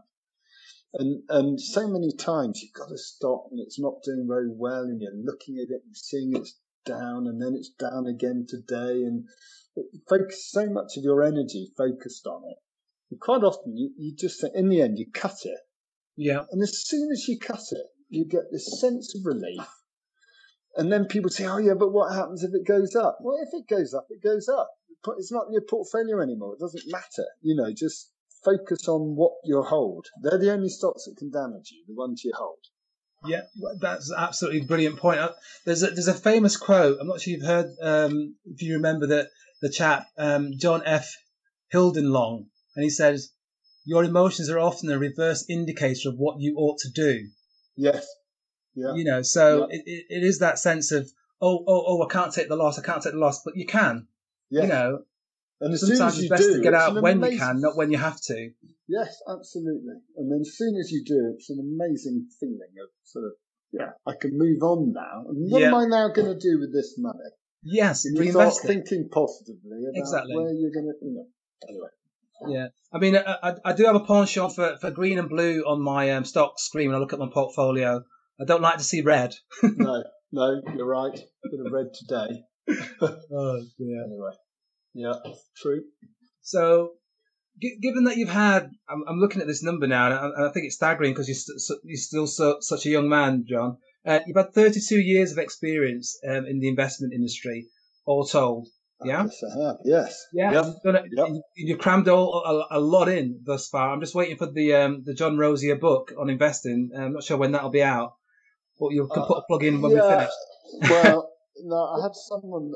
And so many times you've got to stop and it's not doing very well, and you're looking at it and seeing it's down, and then it's down again today, and focus so much of your energy focused on it. And quite often you just think, in the end, you cut it. Yeah. And as soon as you cut it, you get this sense of relief. And then people say, but what happens if it goes up? Well, if it goes up, it goes up. It's not in your portfolio anymore. It doesn't matter. Just focus on what you hold. They're the only stocks that can damage you, the ones you hold. Yeah, that's absolutely brilliant point. There's a famous quote. I'm not sure you've heard, if you remember the chap, John F. Hildenlong, and he says, your emotions are often a reverse indicator of what you ought to do. Yes. Yeah. It is that sense of, I can't take the loss, but you can. Yes. And as sometimes soon as it's best to get out when you can, not when you have to. Yes, absolutely. And then as soon as you do, it's an amazing feeling of sort of, I can move on now. And what am I now going to do with this money? Yes, and you start thinking positively about where you're going to, anyway. Yeah, I do have a pawn shop for green and blue on my stock screen when I look at my portfolio. I don't like to see red. No, you're right. A bit of red today. Oh, dear. Anyway, yeah, true. So, given that you've had, I'm looking at this number now, and I think it's staggering because you're still such a young man, John. You've had 32 years of experience in the investment industry, all told. Yeah. Yes, I have. Yes. Yeah. You've crammed a lot in thus far. I'm just waiting for the John Rosier book on investing. I'm not sure when that'll be out, but you can put a plug in when we finish. Well, no, I had someone.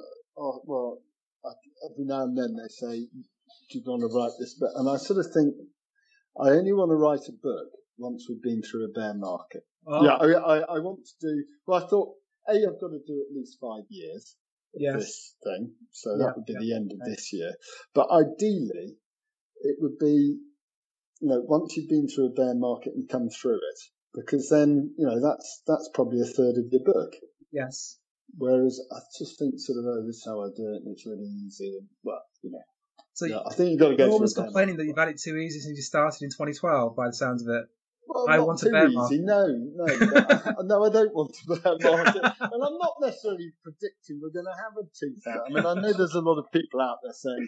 Every now and then they say, "Do you want to write this book?" And I sort of think, I only want to write a book once we've been through a bear market. Oh. Yeah, I want to do. Well, I thought, I've got to do at least 5 years. This thing, so that would be the end of this year. But ideally, it would be, once you've been through a bear market and come through it, because then, that's probably a third of your book. Yes. Whereas I just think this is how I do it, and it's really easy. And, so I think you've got to go. You're always complaining that you've had it too easy since you started in 2012, by the sounds of it. Well, not too easy. No, I don't want a bear market. And I'm not necessarily predicting we're going to have a 2000. I know there's a lot of people out there saying,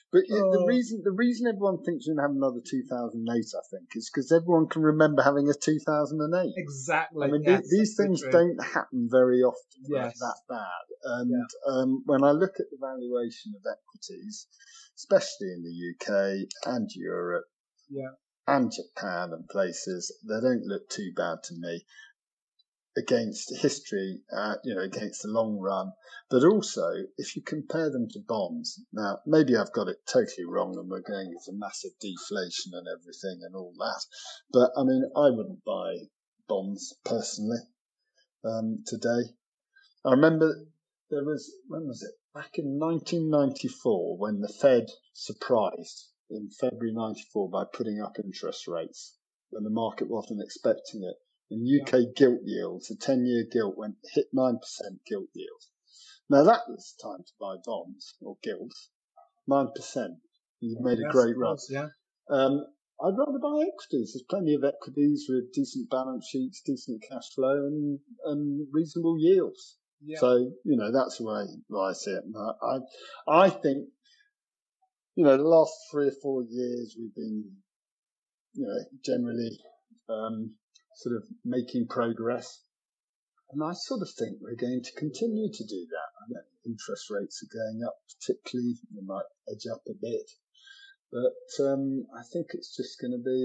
But the reason everyone thinks we're going to have another 2008, I think, is because everyone can remember having a 2008. Exactly. I mean, these things don't happen very often that bad. And when I look at the valuation of equities, especially in the UK and Europe and Japan and places, they don't look too bad to me against history, against the long run. But also, if you compare them to bonds, now maybe I've got it totally wrong and we're going into massive deflation and everything and all that. But I mean, I wouldn't buy bonds personally today. I remember when was it? Back in 1994, when the Fed surprised in February 94 by putting up interest rates when the market wasn't expecting it. In UK gilt yields, the 10-year gilt hit 9% gilt yield. Now that was time to buy bonds or gilts. 9%. You've made a great run. I'd rather buy equities. There's plenty of equities with decent balance sheets, decent cash flow, and reasonable yields. Yeah. So that's the way I see it. I think the last 3 or 4 years we've been generally sort of making progress. And I sort of think we're going to continue to do that. I know interest rates are going up, particularly. They might edge up a bit. But I think it's just going to be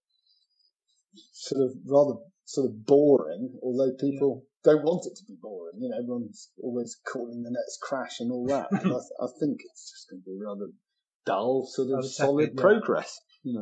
rather boring, although people don't want it to be boring. Everyone's always calling the next crash and all that. But I think it's just going to be rather dull, solid progress.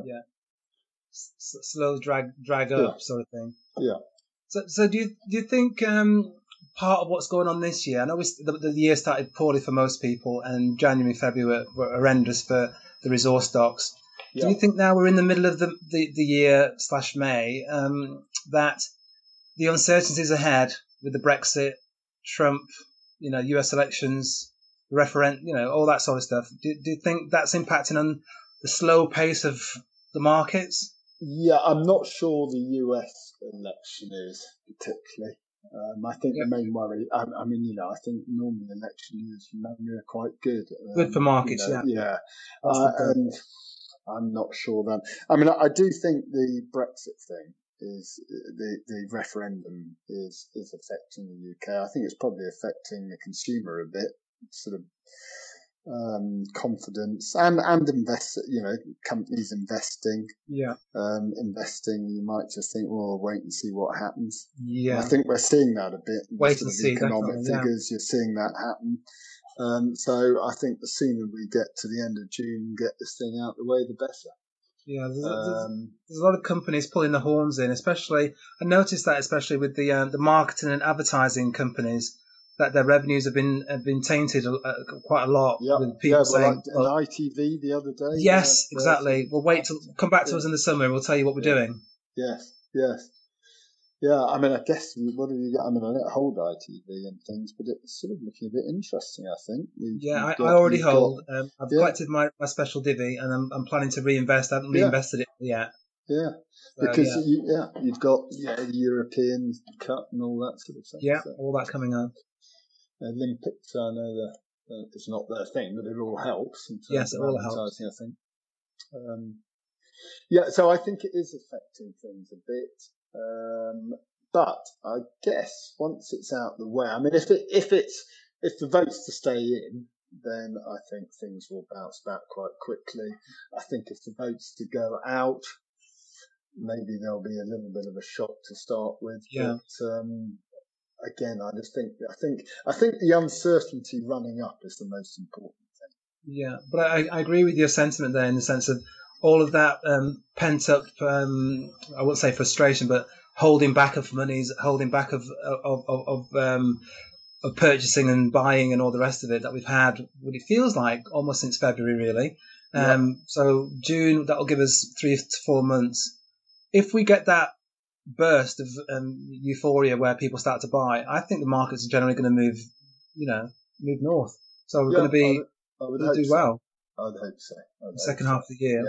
Slow drag up sort of thing. Yeah. So do you think part of what's going on this year? I know the year started poorly for most people, and January and February were horrendous for the resource stocks. Yeah. Do you think now we're in the middle of the year / May that the uncertainties ahead with the Brexit, Trump, US elections, referendum, all that sort of stuff? Do you think that's impacting on the slow pace of the markets? Yeah, I'm not sure the US election is particularly. I think the main worry, I think normally election years are quite good. Good for markets, Yeah. And I'm not sure then. I mean, I do think the Brexit thing is the referendum is affecting the UK. I think it's probably affecting the consumer a bit, sort of confidence and companies investing. Investing, you might just think, well, wait and see what happens. Yeah. And I think we're seeing that a bit. Wait and see. Economic figures, you're seeing that happen. So I think the sooner we get to the end of June and get this thing out the way, the better. Yeah, there's a lot of companies pulling the horns in, especially I noticed that especially with the marketing and advertising companies, that their revenues have been tainted quite a lot with people saying, like ITV the other day. Yes, exactly. We'll wait till come back to us in the summer and we'll tell you what we're doing. Yes. Yeah, I mean, I guess what have you got? I mean, I don't hold ITV and things, but it's sort of looking a bit interesting, I think. I already hold. I've collected my special divvy and I'm planning to reinvest. I haven't reinvested it yet. Yeah, because you've got the European Cup and all that sort of stuff. Yeah, so all that coming up. Olympics, I know that it's not their thing, but it all helps. Yes, it all helps. I think. So I think it is affecting things a bit. But I guess once it's out the way, I mean, if the vote's to stay in, then I think things will bounce back quite quickly. I think if the vote's to go out, maybe there'll be a little bit of a shock to start with. Yeah. But, again, I think the uncertainty running up is the most important thing. Yeah, but I agree with your sentiment there in the sense of all of that pent up, I wouldn't say frustration, but holding back of monies, holding back of purchasing and buying and all the rest of it that we've had, what it feels like almost since February, really. So June, that'll give us 3 to 4 months. If we get that burst of euphoria where people start to buy, I think the markets are generally going to move north. So we're going to be do well. I would hope so. Second half of the year.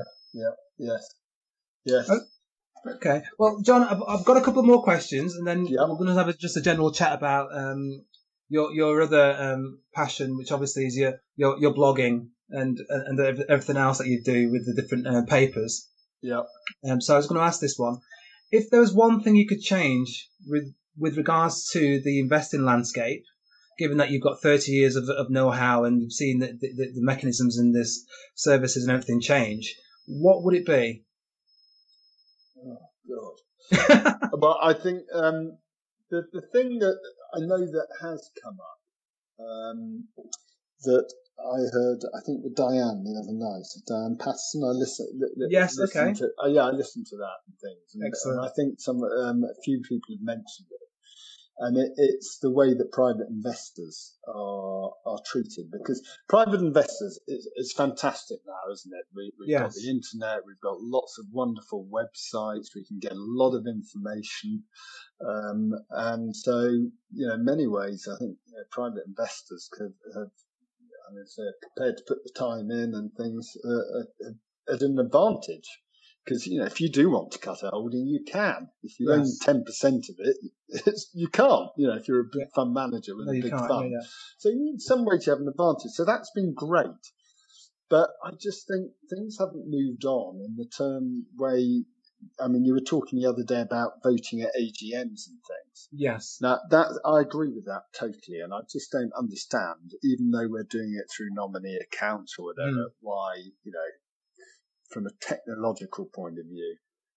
Yes. Okay. Well, John, I've got a couple more questions, and then we're going to have just a general chat about your other passion, which obviously is your blogging. and everything else that you do with the different papers. Yeah. So I was going to ask this one: if there was one thing you could change with regards to the investing landscape, given that you've got 30 years of know-how and you've seen the mechanisms in this services and everything change, what would it be? Oh God! Well, I think the thing that I know that has come up that I heard, I think with Diane the other night, Diane Patterson. I listened. Yes. Okay. I listened to that and things. Excellent. And I think a few people have mentioned it. And it's the way that private investors are treated, because private investors is fantastic now, isn't it? We've got the internet, we've got lots of wonderful websites, we can get a lot of information. And so, in many ways, I think private investors if they're prepared to put the time in and things, at an advantage. Because, if you do want to cut a holding, you can. If you own 10% of it, you can't, if you're a big fund manager with a big fund. Yeah. So in some ways you have an advantage. So that's been great. But I just think things haven't moved on in the term way. I mean, you were talking the other day about voting at AGMs and things. Yes. Now, I agree with that totally. And I just don't understand, even though we're doing it through nominee accounts or whatever, why, from a technological point of view,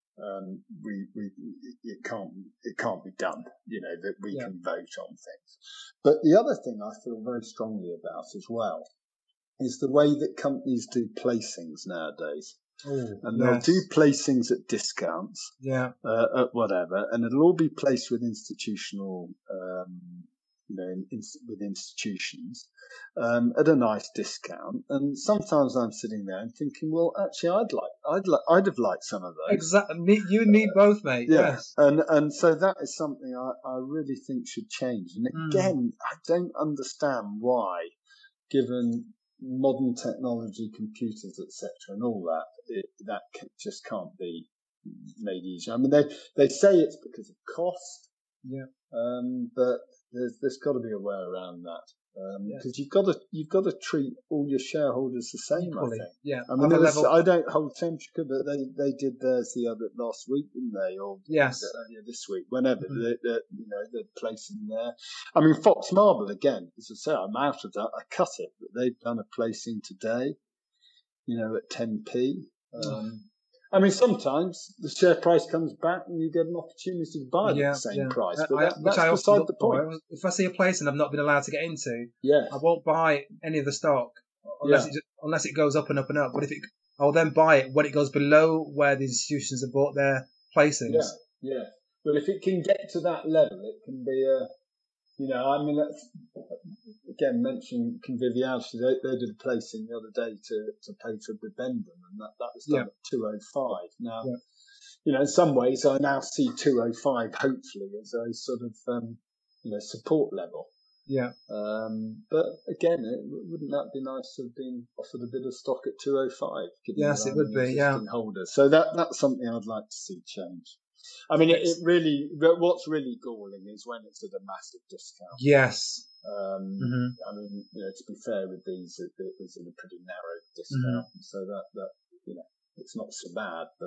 it can't be done, that we can vote on things. But the other thing I feel very strongly about as well is the way that companies do placings nowadays. And they'll do placings at discounts, at whatever, and it'll all be placed with institutional, with institutions, at a nice discount. And sometimes I'm sitting there and thinking, well, actually, I'd have liked some of those. Exactly, you and me both, mate. Yes. And so that is something I really think should change. And again, I don't understand why, given modern technology, computers, etc., and all that, that just can't be made easier. I mean, they say it's because of cost, but there's got to be a way around that, because you've got to treat all your shareholders the same. Equally. I think. Yeah. I mean, I don't hold Centrica, but they did theirs last week, didn't they? Or earlier this week, whenever they're placing there. I mean, Fox Marble again. As I say, I'm out of that. I cut it, but they've done a placing today. At 10p. I mean, sometimes the share price comes back and you get an opportunity to buy it at the same price. But that's beside the point. If I see a place and I've not been allowed to get into, I won't buy any of the stock unless it goes up and up and up. But I'll then buy it when it goes below where the institutions have bought their placings. Yeah. Well, if it can get to that level, it can be I mean, that's, again, mentioning Conviviality, they did a placing the other day to pay for Bibendum, and that was done at 205. Now, in some ways, I now see 205 hopefully as a sort of support level. Yeah. But again, wouldn't that be nice to have been offered a bit of stock at 205? Yes, it would be. Yeah. Holders. So that's something I'd like to see change. I mean, what's really galling is when it's at a massive discount. Yes. I mean, to be fair with these, it was at a pretty narrow discount, so that it's not so bad. But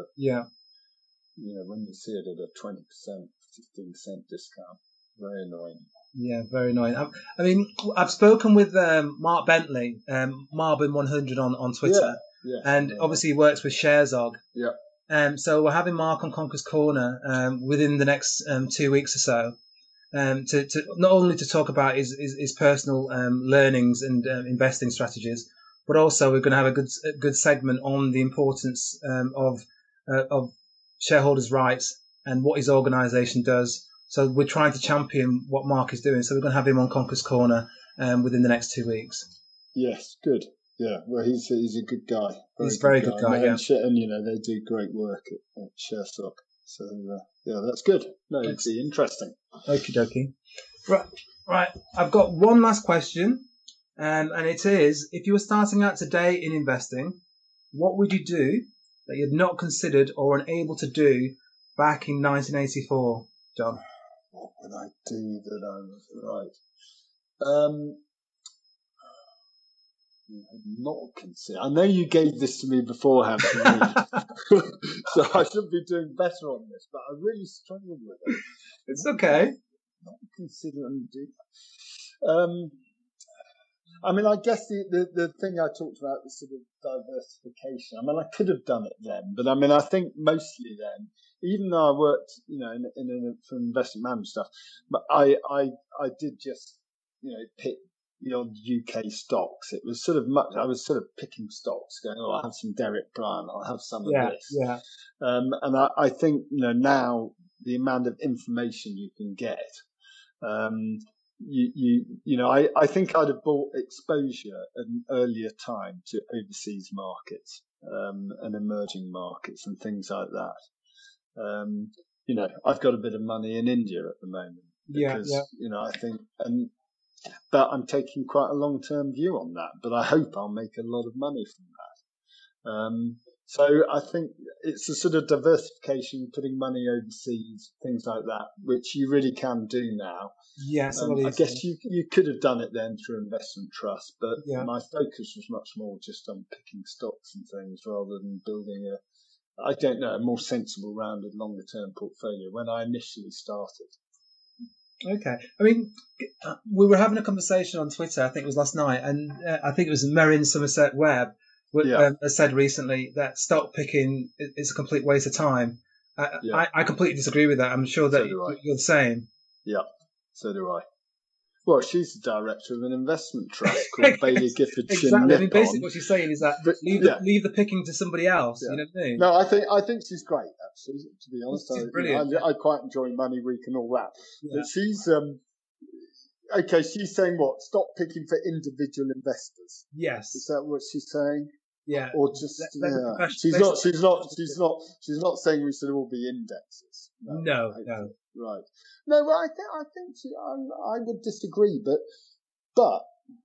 when you see it at a 20%, 15% discount, very annoying. Yeah, very annoying. I mean, I've spoken with Mark Bentley, Marvin 100 on Twitter, and obviously he works with ShareZog. Yeah. So we're having Mark on Conker's Corner within the next 2 weeks or so, to not only to talk about his personal learnings and investing strategies, but also we're going to have a good segment on the importance of shareholders' rights and what his organisation does. So we're trying to champion what Mark is doing. So we're going to have him on Conker's Corner within the next 2 weeks. Yes, good. Yeah, well, he's a good guy. He's a very good guy, and they do great work at ShareSoc. So, that's good. No, it'd be interesting. Okie dokie. Right. I've got one last question, and it is, if you were starting out today in investing, what would you do that you'd not considered or unable to do back in 1984, John? What would I do that I was right? Not consider. I know you gave this to me beforehand to read, so I should be doing better on this, but I really struggled with it. It's okay. Not consider and do. I mean, I guess the thing I talked about, the sort of diversification. I mean, I could have done it then, but I mean, I think mostly then, even though I worked, for investment management stuff, but I did just, pick the odd UK stocks. It was sort of I was sort of picking stocks, going, I'll have some Derek Bryan, I'll have some of this. Yeah. And I think, now the amount of information you can get, I think I'd have bought exposure at an earlier time to overseas markets, and emerging markets and things like that. I've got a bit of money in India at the moment because, I think, but I'm taking quite a long-term view on that, but I hope I'll make a lot of money from that. So I think it's a sort of diversification, putting money overseas, things like that, which you really can do now. Yes, I guess you could have done it then through investment trust, but my focus was much more just on picking stocks and things rather than building a more sensible, rounded, longer-term portfolio when I initially started. Okay. I mean, we were having a conversation on Twitter, I think it was last night, and I think it was Merrin Somerset Webb has said recently that stock picking is a complete waste of time. I completely disagree with that. I'm sure that you're the same. Yeah, so do I. Well, she's the director of an investment trust called Baillie Gifford Chin Exactly. Nippon. I mean, basically what she's saying is that leave the picking to somebody else. Yeah. You know what I mean? No, I think she's great, actually, to be honest. She's brilliant. I quite enjoy Money Week and all that. Yeah. But she's she's saying what? Stop picking for individual investors. Yes. Is that what she's saying? Yeah. Or just She's not saying we should all be indexes. No. Right. No, well, I think I would disagree, but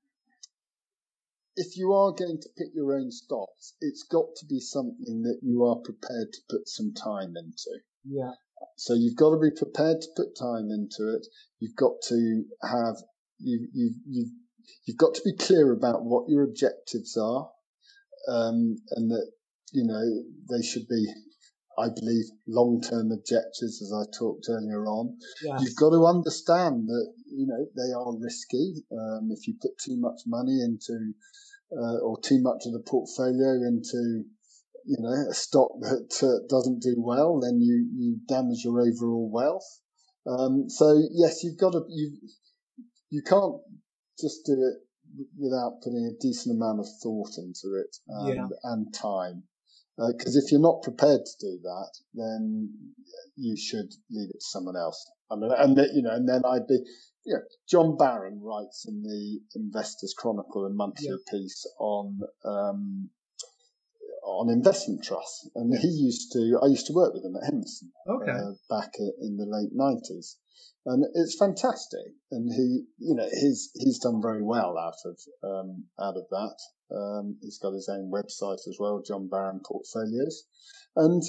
if you are going to pick your own stocks, it's got to be something that you are prepared to put some time into. Yeah. So you've got to be prepared to put time into it. You've got to have you've got to be clear about what your objectives are, and that they should be, I believe, long-term objectives, as I talked earlier on. Yes. You've got to understand that they are risky. If you put too much money into or too much of the portfolio into a stock that doesn't do well, then you damage your overall wealth. So yes, you've got to you can't just do it without putting a decent amount of thought into it and time. Because if you're not prepared to do that, then you should leave it to someone else. I mean, and then I'd be, John Barron writes in the Investors Chronicle a monthly piece on investment trusts, and I used to work with him at Henderson back in the late 90s, and it's fantastic. And he's done very well out of that. He's got his own website as well, John Barron Portfolios. And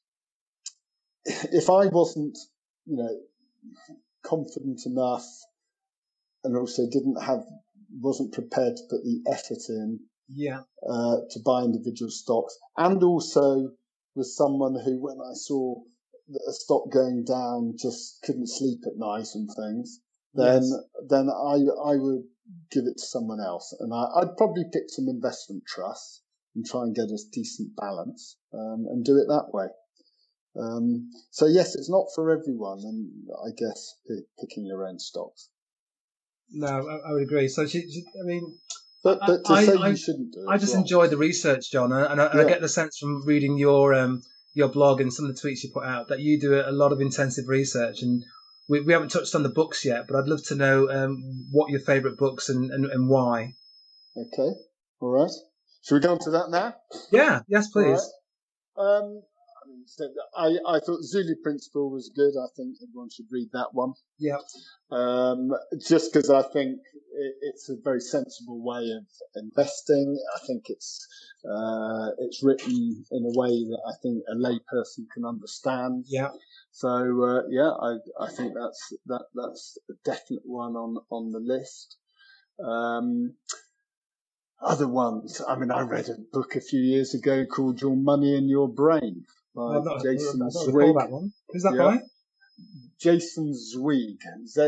if I wasn't, confident enough, and also wasn't prepared to put the effort in, to buy individual stocks, and also was someone who, when I saw a stock going down, just couldn't sleep at night and things, then I would give it to someone else, and I'd probably pick some investment trusts and try and get a decent balance, and do it that way. So yes, it's not for everyone, and I guess picking your own stocks. No, I would agree. So but to say you shouldn't do it, I just enjoy the research, John, and I get the sense from reading your blog and some of the tweets you put out that you do a lot of intensive research, and we haven't touched on the books yet, but I'd love to know what your favourite books and why. Okay, all right. Should we go on to that now? Yeah, yes, please. All right. I thought Zulu Principle was good. I think everyone should read that one. Yeah. Just because I think it's a very sensible way of investing. I think it's written in a way that I think a layperson can understand. Yeah. So I think that's a definite one on the list. Other ones. I mean, I read a book a few years ago called Your Money in Your Brain by Jason Zweig. That one. Who's that by? Jason Zweig.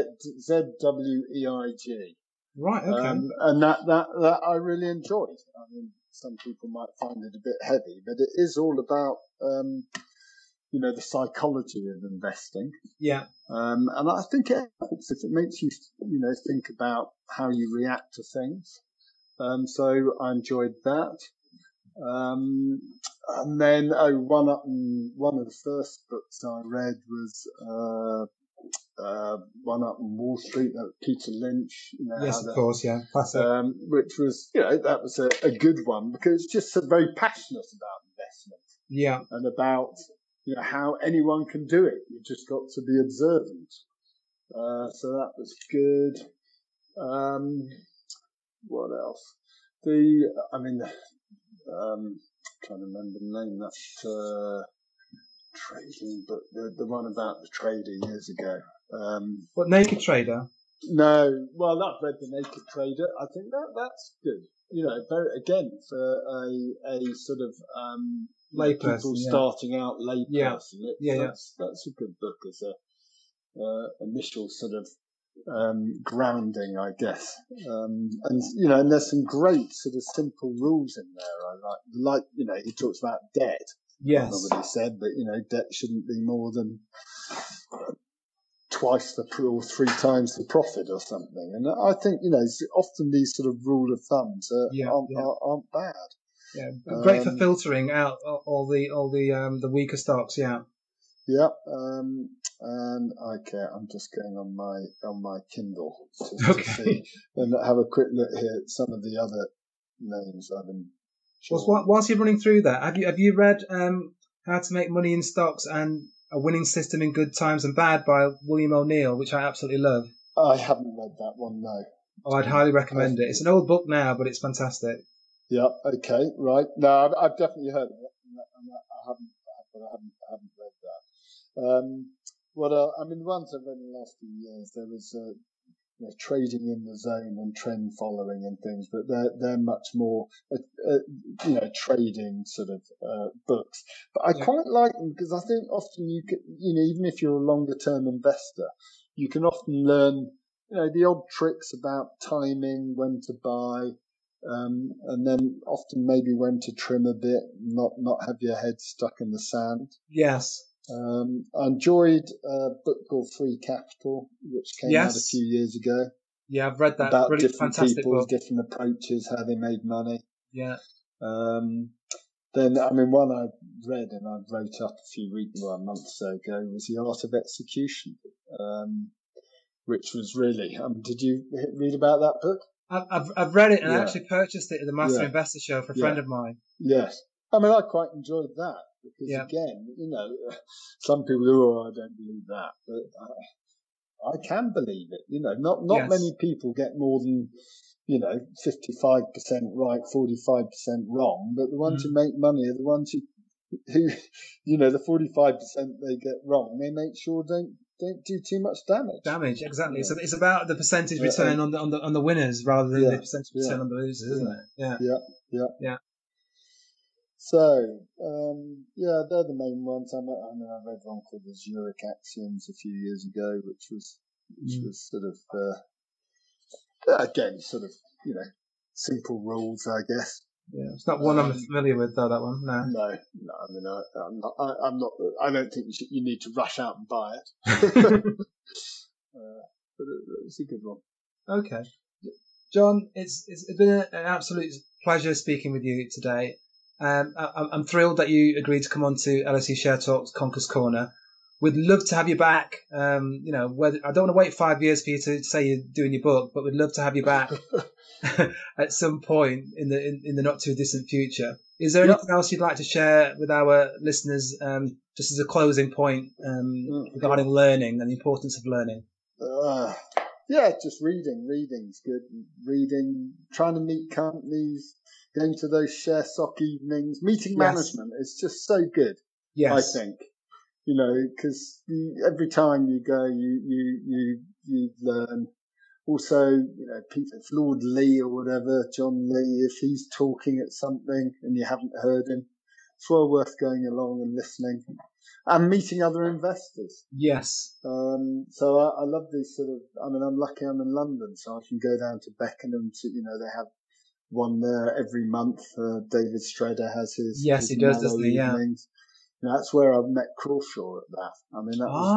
Zweig. Right. Okay. And that I really enjoyed. I mean, some people might find it a bit heavy, but it is all about the psychology of investing. Yeah. And I think it helps if it makes you think about how you react to things. So I enjoyed that. And then one of the first books I read was One Up on Wall Street, Peter Lynch. Yes, of course, yeah. Classic. Which was, that was a good one because it's just very passionate about investment. Yeah. And about how anyone can do it. You just got to be observant. So that was good. What else? Trying to remember the name. That trading book, the one about the trader years ago. What, Naked Trader? No, well, I've read The Naked Trader. I think that's good. For a sort of lay people person, starting out lay person. That's a good book as a initial sort of grounding, I guess. And there's some great sort of simple rules in there. I like he talks about debt. Yes. I don't know what he said, but debt shouldn't be more than twice or 3 times the profit or something. And I think often these sort of rule of thumbs aren't bad. Yeah, great for filtering out all the weaker stocks. Yeah. Yeah. And I'm just going on my Kindle to see and have a quick look here at some of the other names I've been. Well, whilst you're running through that, have you read How to Make Money in Stocks and A Winning System in Good Times and Bad by William O'Neill, which I absolutely love? I haven't read that one, no. Oh, I'd highly recommend it. It's an old book now, but it's fantastic. Yeah. Okay. Right. No, I've definitely heard of it. I haven't read that. The ones I've read in the last few years, there was Trading in the Zone and Trend Following and things, but they're much more trading sort of books. But I quite like them because I think often you can, even if you're a longer term investor, you can often learn the odd tricks about timing, when to buy. And then often maybe when to trim a bit, not have your head stuck in the sand. Yes. I enjoyed a book called Free Capital, which came out a few years ago. Yeah, I've read that. About different people's book. different approaches, how they made money. Yeah. Then, one I read and I wrote up a month or so ago was The Art of Execution, which was really. Did you read about that book? I've read it and I actually purchased it at the Master Investor Show for a friend of mine. Yes. I quite enjoyed that because again, some people go, I don't believe that, but I can believe it. Not many people get more than 55% right, 45% wrong, but the ones who make money are the ones who the 45% they get wrong, they make sure don't do too much damage. Exactly. So it's about the percentage return on the winners rather than the percentage return on the losers, isn't it? Yeah. So they're the main ones. I read one called the Zurich Axioms a few years ago, which was sort of again sort of simple rules, I guess. Yeah, it's not one I'm familiar with though. That one, no. No. I'm not. I don't think you need to rush out and buy it. But it's a good one. Okay, John, it's been an absolute pleasure speaking with you today. I'm thrilled that you agreed to come on to LSE Share Talks Conker's Corner. We'd love to have you back. I don't want to wait 5 years for you to say you're doing your book, but we'd love to have you back at some point in the not too distant future. Is there anything else you'd like to share with our listeners, just as a closing point regarding learning and the importance of learning? Just reading. Reading's good. Reading, trying to meet companies, going to those share sock evenings, meeting management is just so good. Yes. I think, because every time you go, you learn also, you know, if Lord Lee or whatever, John Lee, if he's talking at something and you haven't heard him, it's well worth going along and listening and meeting other investors. Yes. So I love these sort of, I mean, I'm lucky I'm in London, so I can go down to Beckenham to, you know, they have one there every month. David Stredder has his, yes, he does, doesn't he? Yeah. Evenings. And that's where I met Crawshaw at that. I mean, that was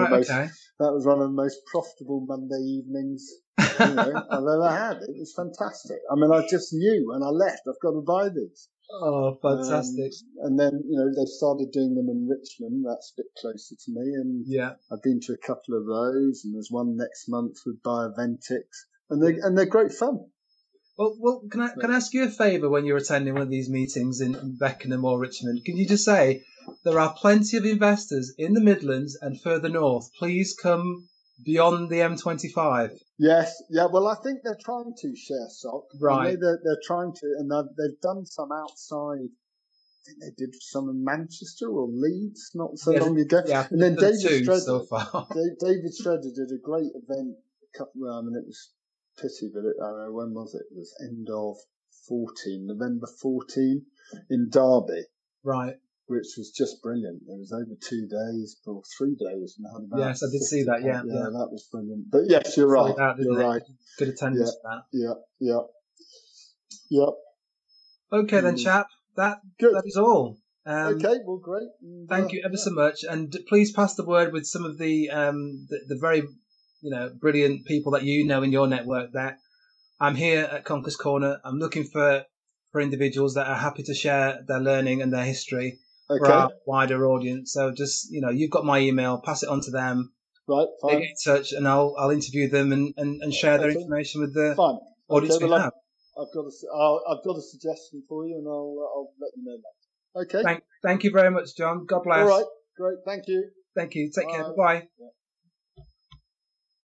that was one of the most profitable Monday evenings I've ever had. It was fantastic. I mean, I just knew when I left, I've got to buy these. Oh, fantastic. And then, you know, they started doing them in Richmond. That's a bit closer to me. And I've been to a couple of those, and there's one next month with Bioventix. And they're great fun. Well, can I ask you a favour when you're attending one of these meetings in Beckenham or Richmond? Can you just say, there are plenty of investors in the Midlands and further north. Please come beyond the M25. Yes, yeah. Well, I think they're trying to share SOC. Right. They're trying to, and they've done some outside. I think they did some in Manchester or Leeds not so long ago. Yeah, and then David Stredder. So far. David Stredder did a great event. I mean, it was pity, but when was it? It was end of 14, November 14 in Derby. Right. Which was just brilliant. It was over 2 days or 3 days. And had about yes, I did see that. Yeah, that was brilliant. But yes, you're right. You're right. Good attendance for that. Yeah. Okay then, chap. That is all. Okay, well, great. Thank you ever so much, and please pass the word with some of the very brilliant people that you know in your network. That I'm here at Conker's Corner. I'm looking for individuals that are happy to share their learning and their history for our wider audience. So just, you've got my email, pass it on to them. Right, fine. They get in touch and I'll interview them and share their information with the audience we have. I've got a suggestion for you and I'll let you know that. Okay. Thank you very much, John. God bless. All right. Great. Thank you. Take care. Bye-bye. Yeah.